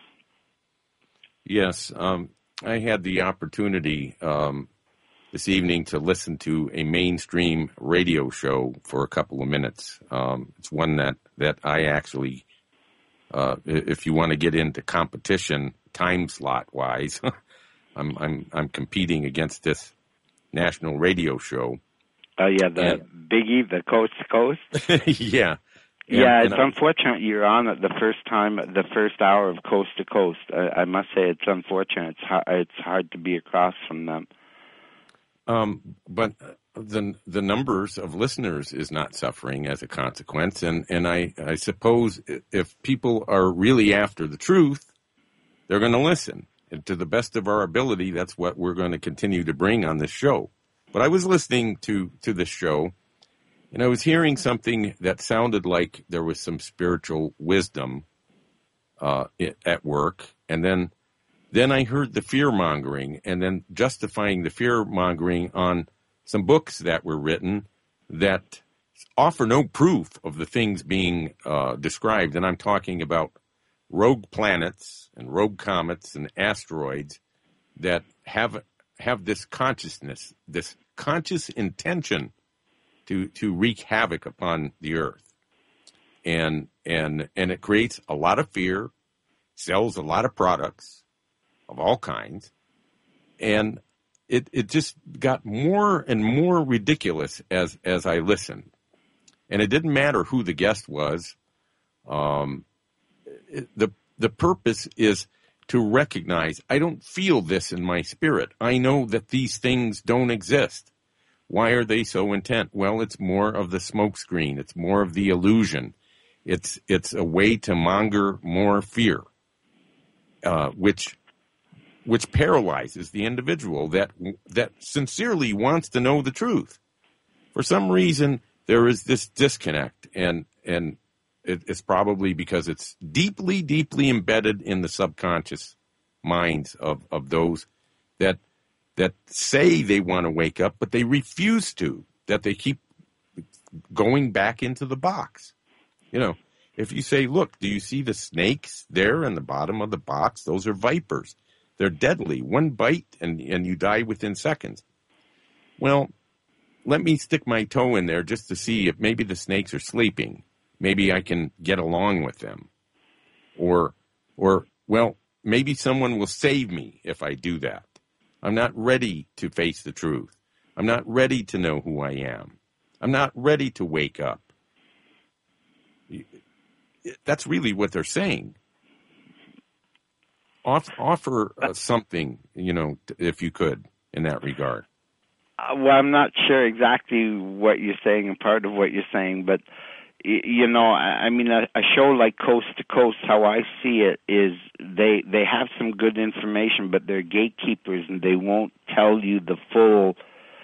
Yes, I had the opportunity this evening to listen to a mainstream radio show for a couple of minutes. It's one that I actually, if you want to get into competition time slot wise, I'm competing against this national radio show. Big E, the Coast to Coast. Yeah. It's unfortunate you're on it the first hour of Coast to Coast. I must say it's unfortunate. It's hard to be across from them. But the numbers of listeners is not suffering as a consequence, and I suppose if people are really after the truth, they're going to listen. And to the best of our ability, that's what we're going to continue to bring on this show. But I was listening to this show, and I was hearing something that sounded like there was some spiritual wisdom at work, and then I heard the fear-mongering, and then justifying the fear-mongering on some books that were written that offer no proof of the things being described. And I'm talking about rogue planets and rogue comets and asteroids that have this consciousness, this conscious intention to wreak havoc upon the earth. And it creates a lot of fear, sells a lot of products of all kinds, and it just got more and more ridiculous as I listened. And it didn't matter who the guest was. The purpose is to recognize, I don't feel this in my spirit. I know that these things don't exist. Why are they so intent? Well, it's more of the smokescreen. It's more of the illusion. It's a way to monger more fear, which paralyzes the individual that sincerely wants to know the truth. For some reason, there is this disconnect, and it's probably because it's deeply, deeply embedded in the subconscious minds of those that say they want to wake up, but they refuse to, that they keep going back into the box. If you say, look, do you see the snakes there in the bottom of the box? Those are vipers. They're deadly. One bite and you die within seconds. Well, let me stick my toe in there just to see if maybe the snakes are sleeping. Maybe I can get along with them. Or maybe someone will save me if I do that. I'm not ready to face the truth. I'm not ready to know who I am. I'm not ready to wake up. That's really what they're saying. Offer something, if you could, in that regard. Well, I'm not sure exactly what you're saying and part of what you're saying, but, I mean, a show like Coast to Coast, how I see it is they have some good information, but they're gatekeepers and they won't tell you the full,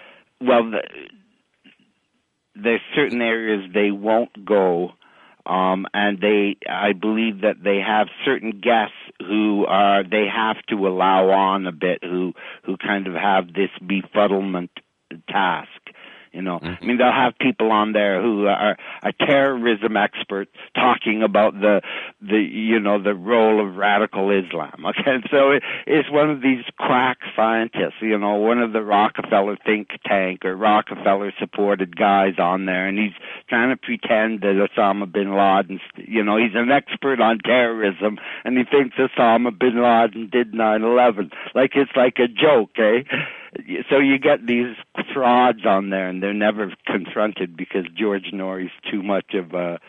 there's certain areas they won't go. And I believe that they have certain guests who they have to allow on a bit, who kind of have this befuddlement task. Mm-hmm. I mean, they'll have people on there who are terrorism experts talking about the role of radical Islam. Okay, so it's one of these quack scientists, one of the Rockefeller think tank or Rockefeller supported guys on there, and he's trying to pretend that Osama bin Laden, he's an expert on terrorism, and he thinks Osama bin Laden did 9/11. Like it's like a joke, eh? So you get these frauds on there, and they're never confronted because George Norrie's too much of a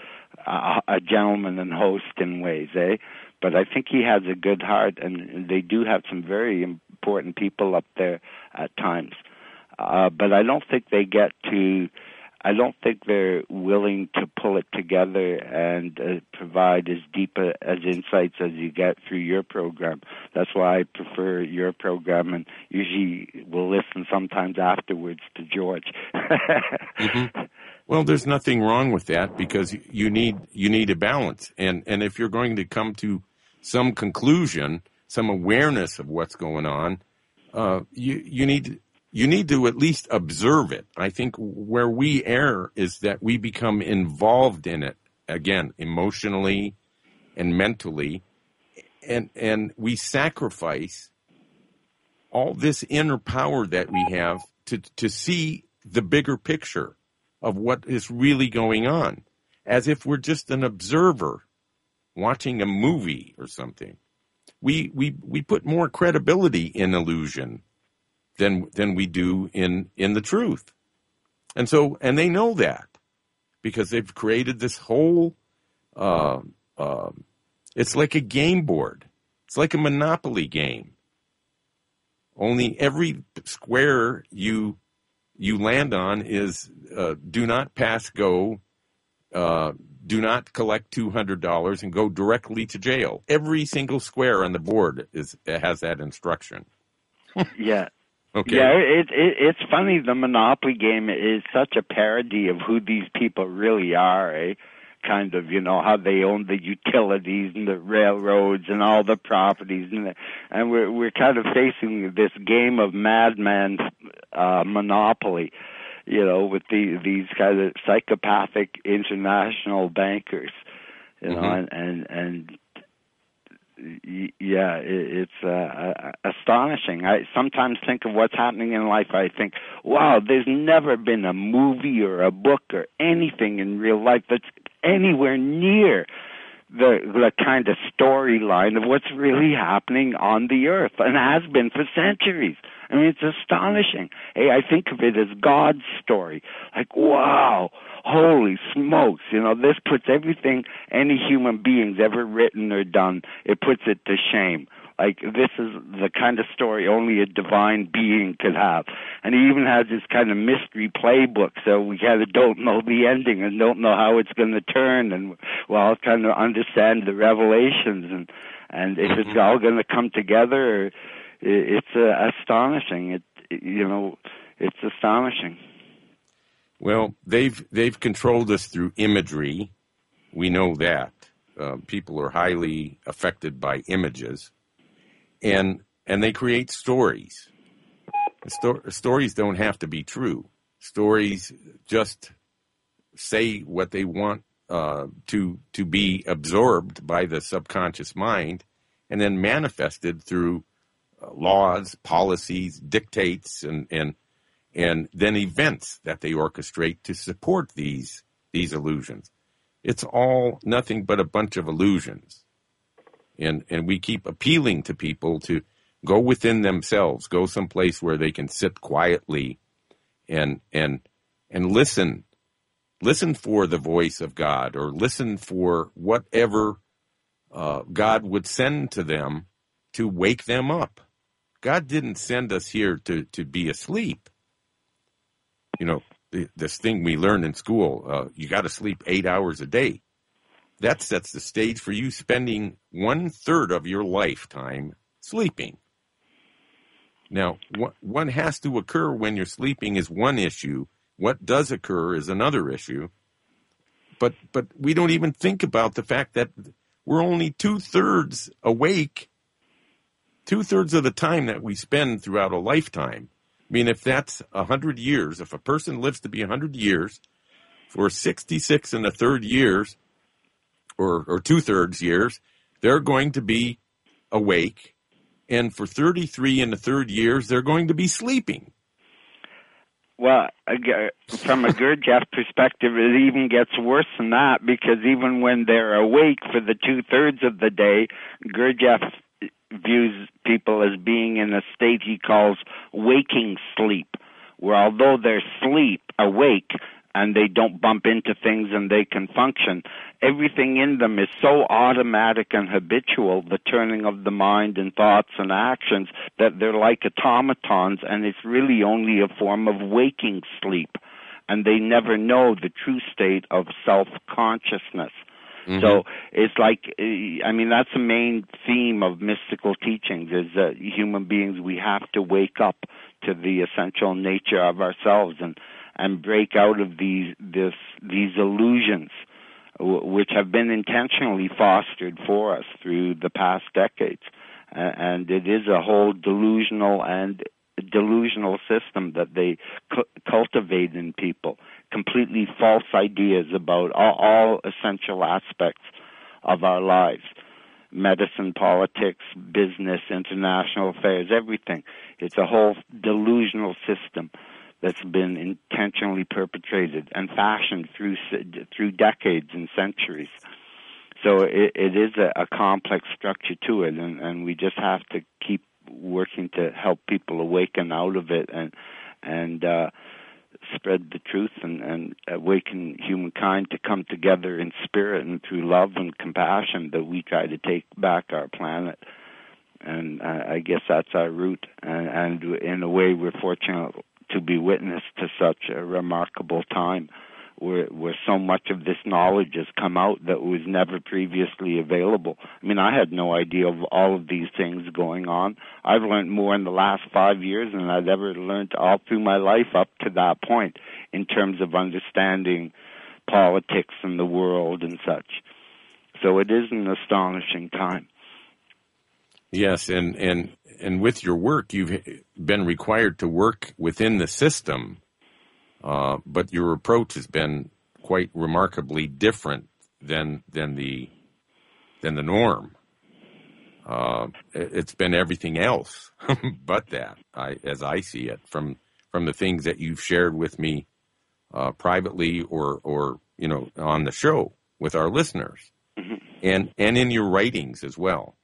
a gentleman and host in ways, but I think he has a good heart, and they do have some very important people up there at times. But I don't think I don't think they're willing to pull it together and provide as deep as insights as you get through your program. That's why I prefer your program, and usually will listen sometimes afterwards to George. Mm-hmm. Well, there's nothing wrong with that, because you need a balance, and if you're going to come to some conclusion, some awareness of what's going on, you need to at least observe it. I think where we err is that we become involved in it, again, emotionally and mentally, and we sacrifice all this inner power that we have to see the bigger picture of what is really going on, as if we're just an observer watching a movie or something. We put more credibility in illusion than we do in the truth. And they know that, because they've created this whole, it's like a game board. It's like a Monopoly game. Only every square you land on is do not pass go, do not collect $200 and go directly to jail. Every single square on the board has that instruction. Yeah. Okay. Yeah, it's funny. The Monopoly game is such a parody of who these people really are, kind of, how they own the utilities and the railroads and all the properties, and we're kind of facing this game of madman Monopoly, with these kind of psychopathic international bankers, and yeah, it's astonishing. I sometimes think of what's happening in life. I think, wow, there's never been a movie or a book or anything in real life that's anywhere near the kind of storyline of what's really happening on the earth, and has been for centuries. I mean, it's astonishing. Hey, I think of it as God's story. Like, wow, holy smokes, this puts everything any human being's ever written or done, it puts it to shame. Like, this is the kind of story only a divine being could have. And he even has this kind of mystery playbook, so we kind of don't know the ending and don't know how it's going to turn, and well, kind of understand the revelations, and if it's all going to come together. It's astonishing. It's astonishing. Well, they've controlled us through imagery. We know that people are highly affected by images, and they create stories. Stories don't have to be true. Stories just say what they want to be absorbed by the subconscious mind, and then manifested through laws, policies, dictates, and then events that they orchestrate to support these illusions. It's all nothing but a bunch of illusions. And we keep appealing to people to go within themselves, go someplace where they can sit quietly and listen for the voice of God, or listen for whatever God would send to them to wake them up. God didn't send us here to be asleep. This thing we learn in school, you got to sleep 8 hours a day. That sets the stage for you spending 1/3 of your lifetime sleeping. Now, what has to occur when you're sleeping is one issue. What does occur is another issue. But we don't even think about the fact that we're only 2/3 awake 2/3 of the time that we spend throughout a lifetime. I mean, if that's 100 years, if a person lives to be 100 years, for 66 1/3 years, or 2/3 years, they're going to be awake. And for 33 1/3 years, they're going to be sleeping. Well, from a Gurdjieff perspective, it even gets worse than that, because even when they're awake for the 2/3 of the day, Gurdjieff views people as being in a state he calls waking sleep, where although they're awake, and they don't bump into things and they can function. Everything in them is so automatic and habitual, the turning of the mind and thoughts and actions, that they're like automatons, and it's really only a form of waking sleep. And they never know the true state of self-consciousness. Mm-hmm. So it's like, that's the main theme of mystical teachings, is that human beings, we have to wake up to the essential nature of ourselves and break out of these illusions, which have been intentionally fostered for us through the past decades. And it is a whole delusional system that they cultivate in people, completely false ideas about all essential aspects of our lives: medicine, politics, business, international affairs, everything. It's a whole delusional system that's been intentionally perpetrated and fashioned through decades and centuries. So it is a complex structure to it, and we just have to keep working to help people awaken out of it and spread the truth and awaken humankind to come together in spirit and through love and compassion, that we try to take back our planet. And I guess that's our route. And in a way, we're fortunate to be witness to such a remarkable time where so much of this knowledge has come out that was never previously available. I had no idea of all of these things going on. I've learned more in the last 5 years than I've ever learned all through my life up to that point, in terms of understanding politics and the world and such. So it is an astonishing time. Yes, and with your work, you've been required to work within the system, but your approach has been quite remarkably different than the norm. It's been everything else but that, as I see it, from the things that you've shared with me privately or on the show with our listeners, mm-hmm. and in your writings as well.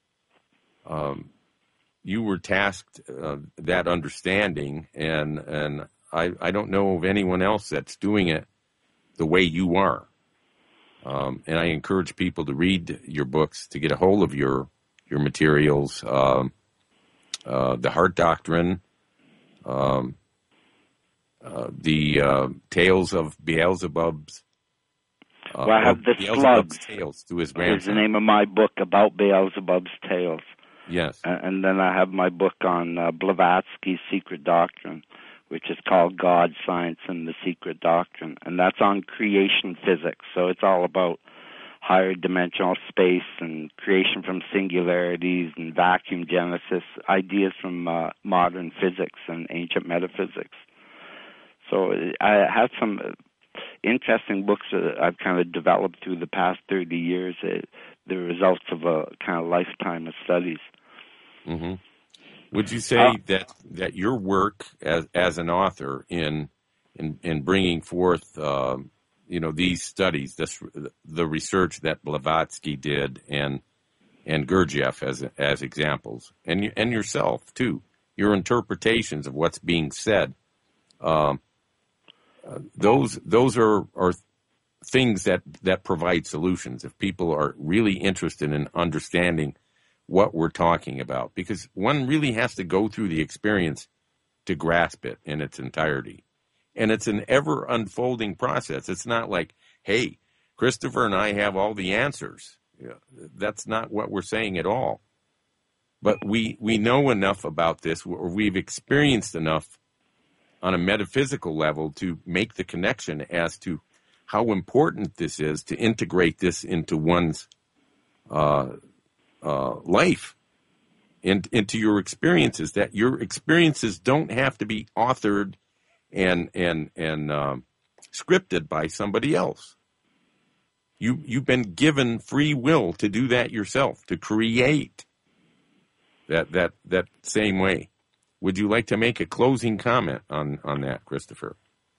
You were tasked that understanding, and I don't know of anyone else that's doing it the way you are. And I encourage people to read your books, to get a hold of your materials, The Heart Doctrine, the Tales of Beelzebub's. Well, I have The Slugs. Tales to his grandson. Is the name of my book about Beelzebub's tales. Yes. And then I have my book on Blavatsky's Secret Doctrine, which is called God, Science, and the Secret Doctrine. And that's on creation physics. So it's all about higher dimensional space and creation from singularities and vacuum genesis, ideas from modern physics and ancient metaphysics. So I have some interesting books that I've kind of developed through the past 30 years, the results of a kind of lifetime of studies. Mm-hmm. Would you say that your work as an author in bringing forth these studies, the research that Blavatsky did and Gurdjieff as examples, and yourself too, your interpretations of what's being said, those are things that provide solutions if people are really interested in understanding what we're talking about, because one really has to go through the experience to grasp it in its entirety. And it's an ever unfolding process. It's not like, hey, Christopher and I have all the answers. That's not what we're saying at all. But we know enough about this, or we've experienced enough on a metaphysical level to make the connection as to how important this is to integrate this into one's life and into your experiences, that your experiences don't have to be authored and scripted by somebody else. You've been given free will to do that yourself, to create that same way. Would you like to make a closing comment on that, Christopher?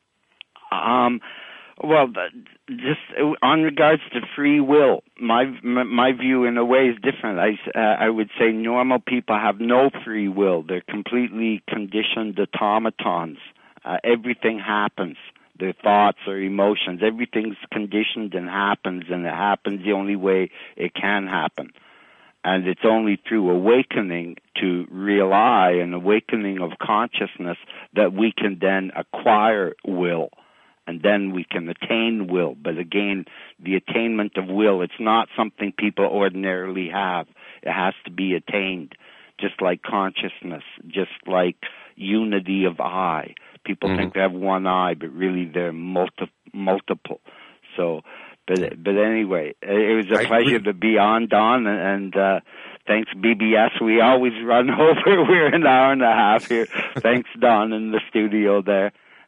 Well, just on regards to free will, my view in a way is different. I would say normal people have no free will. They're completely conditioned automatons. Everything happens. their thoughts or emotions. Everything's conditioned and it happens the only way it can happen. And it's only through awakening to real I, an awakening of consciousness, that we can then acquire will. And then we can attain will. But again, the attainment of will, it's not something people ordinarily have. It has to be attained, just like consciousness, just like unity of I. People think they have one eye, but really they're multiple. So, but anyway, it was a pleasure to be on, Don, and thanks, BBS. We always run over. We're an hour and a half here. Thanks, Don, in the studio there.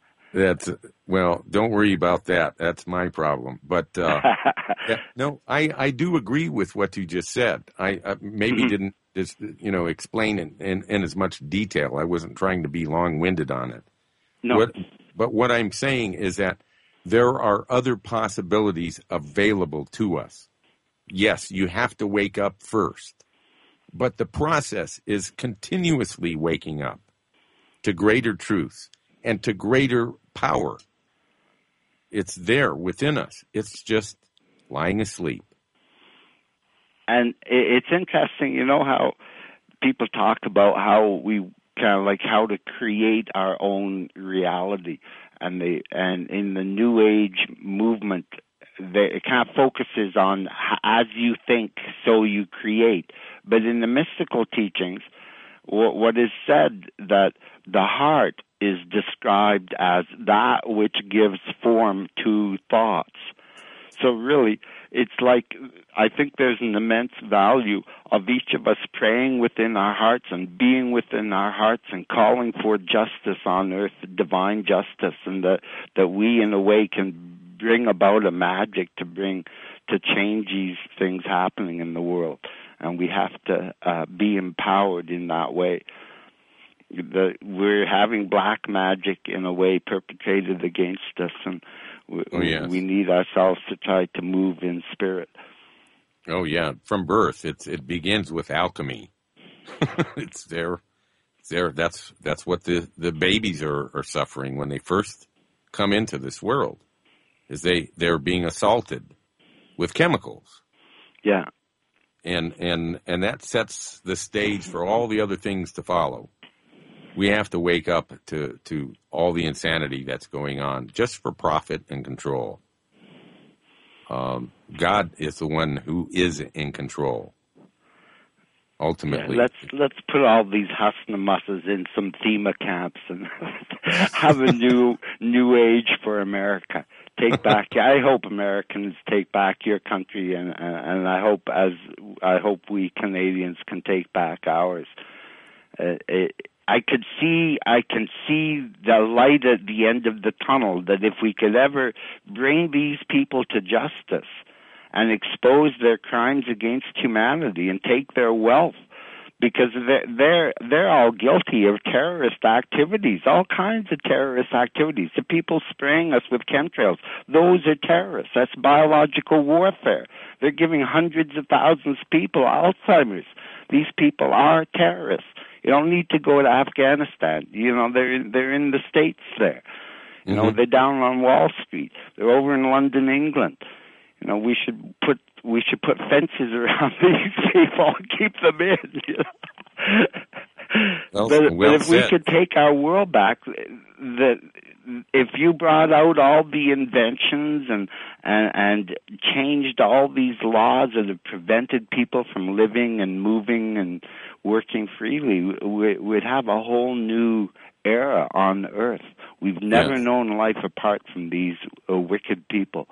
Well, don't worry about that. That's my problem. But no, I do agree with what you just said. I maybe didn't just explain it in as much detail. I wasn't trying to be long-winded on it. No. But what I'm saying is that there are other possibilities available to us. Yes, you have to wake up first, but the process is continuously waking up to greater truths and to greater power. It's there within us. It's just lying asleep. And it's interesting, how people talk about how we kind of like how to create our own reality. And in the New Age movement, it kind of focuses on as you think, so you create. But in the mystical teachings, what is said that the heart is described as that which gives form to thoughts. So really, it's like, I think there's an immense value of each of us praying within our hearts and being within our hearts and calling for justice on earth, divine justice, and that we in a way can bring about a magic to change these things happening in the world. And we have to be empowered in that way. We're having black magic in a way perpetrated against us, and we need ourselves to try to move in spirit. Oh yeah, from birth, it begins with alchemy. It's there. That's what the babies are suffering when they first come into this world, is they're being assaulted with chemicals. Yeah. And that sets the stage for all the other things to follow. We have to wake up to all the insanity that's going on just for profit and control. God is the one who is in control. Ultimately, let's put all these Hasnamusses in some FEMA camps and have a new age for America. Take back. I hope Americans take back your country, and I hope we Canadians can take back ours. I can see the light at the end of the tunnel, that if we could ever bring these people to justice and expose their crimes against humanity and take their wealth, because they're all guilty of terrorist activities, all kinds of terrorist activities. The people spraying us with chemtrails, those are terrorists. That's biological warfare. They're giving hundreds of thousands of people Alzheimer's. These people are terrorists. You don't need to go to Afghanistan. They're in the States there. They're down on Wall Street. They're over in London, England. We should put fences around these people and keep them in. But if we could take our world back, if you brought out all the inventions and changed all these laws that have prevented people from living and moving and working freely, we'd have a whole new era on Earth. We've never known life apart from these wicked people.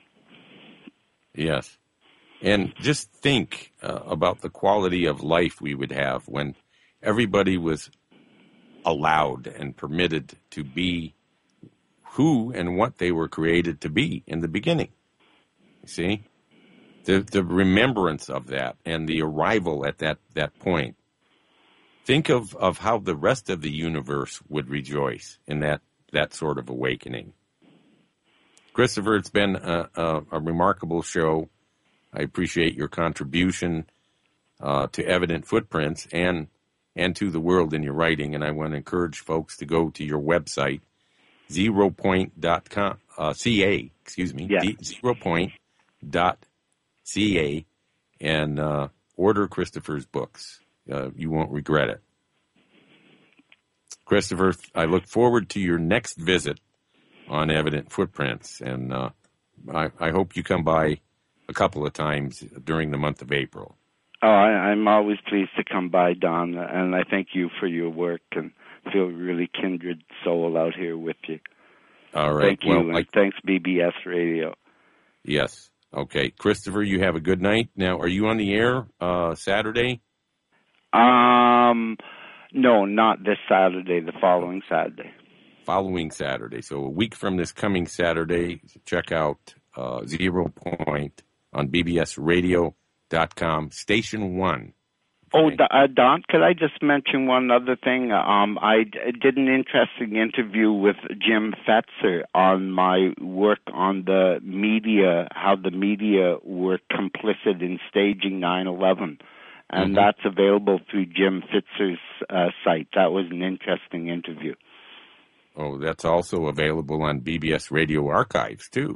Yes. And just think about the quality of life we would have when everybody was allowed and permitted to be who and what they were created to be in the beginning. You see? The remembrance of that and the arrival at that point. Think of how the rest of the universe would rejoice in that sort of awakening. Christopher, it's been a remarkable show. I appreciate your contribution to Evident Footprints and to the world in your writing, and I want to encourage folks to go to your website zeropoint.com, CA, excuse me, Yes. zeropoint.ca, and order Christopher's books. You won't regret it. Christopher, I look forward to your next visit on Evident Footprints, and I hope you come by a couple of times during the month of April. Oh, I'm always pleased to come by, Don, and I thank you for your work and feel really kindred soul out here with you. All right. Thank you, and thanks, BBS Radio. Yes. Okay. Christopher, you have a good night. Now, are you on the air Saturday? No, not this Saturday, the following Saturday. Following Saturday. So a week from this coming Saturday, check out Zero Point on bbsradio.com, Station 1. Okay. Oh, Don, could I just mention one other thing? I did an interesting interview with Jim Fetzer on my work on the media, how the media were complicit in staging 9/11. And that's available through Jim Fetzer's site. That was an interesting interview. Oh, that's also available on BBS Radio Archives, too.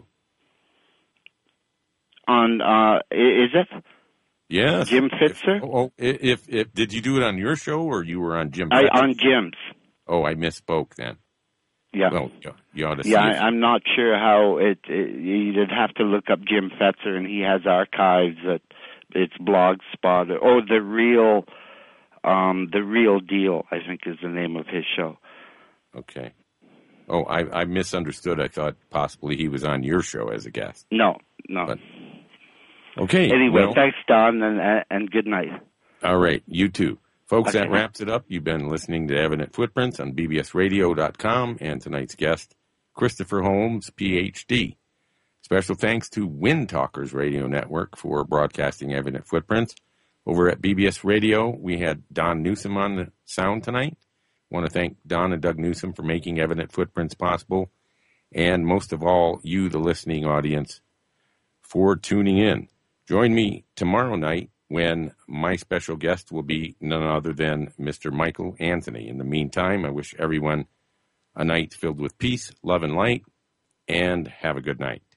On, is it? Yes. Jim Fetzer? If did you do it on your show or you were on Jim Fetzer's? On Jim's. Oh, I misspoke then. Yeah. Well, you ought to see. Yeah, I'm not sure how you'd have to look up Jim Fetzer, and he has archives at it's Blogspot. Oh, the real deal, I think, is the name of his show. Okay. Oh, I misunderstood. I thought possibly he was on your show as a guest. No. But, okay. Anyway, thanks, Don, and good night. All right. You too. Folks, that wraps it up. You've been listening to Evident Footprints on bbsradio.com and tonight's guest, Christopher Holmes, Ph.D. Special thanks to Wind Talkers Radio Network for broadcasting Evident Footprints. Over at BBS Radio, we had Don Newsom on the sound tonight. I want to thank Don and Doug Newsom for making Evident Footprints possible. And most of all, you, the listening audience, for tuning in. Join me tomorrow night when my special guest will be none other than Mr. Michael Anthony. In the meantime, I wish everyone a night filled with peace, love, and light, and have a good night.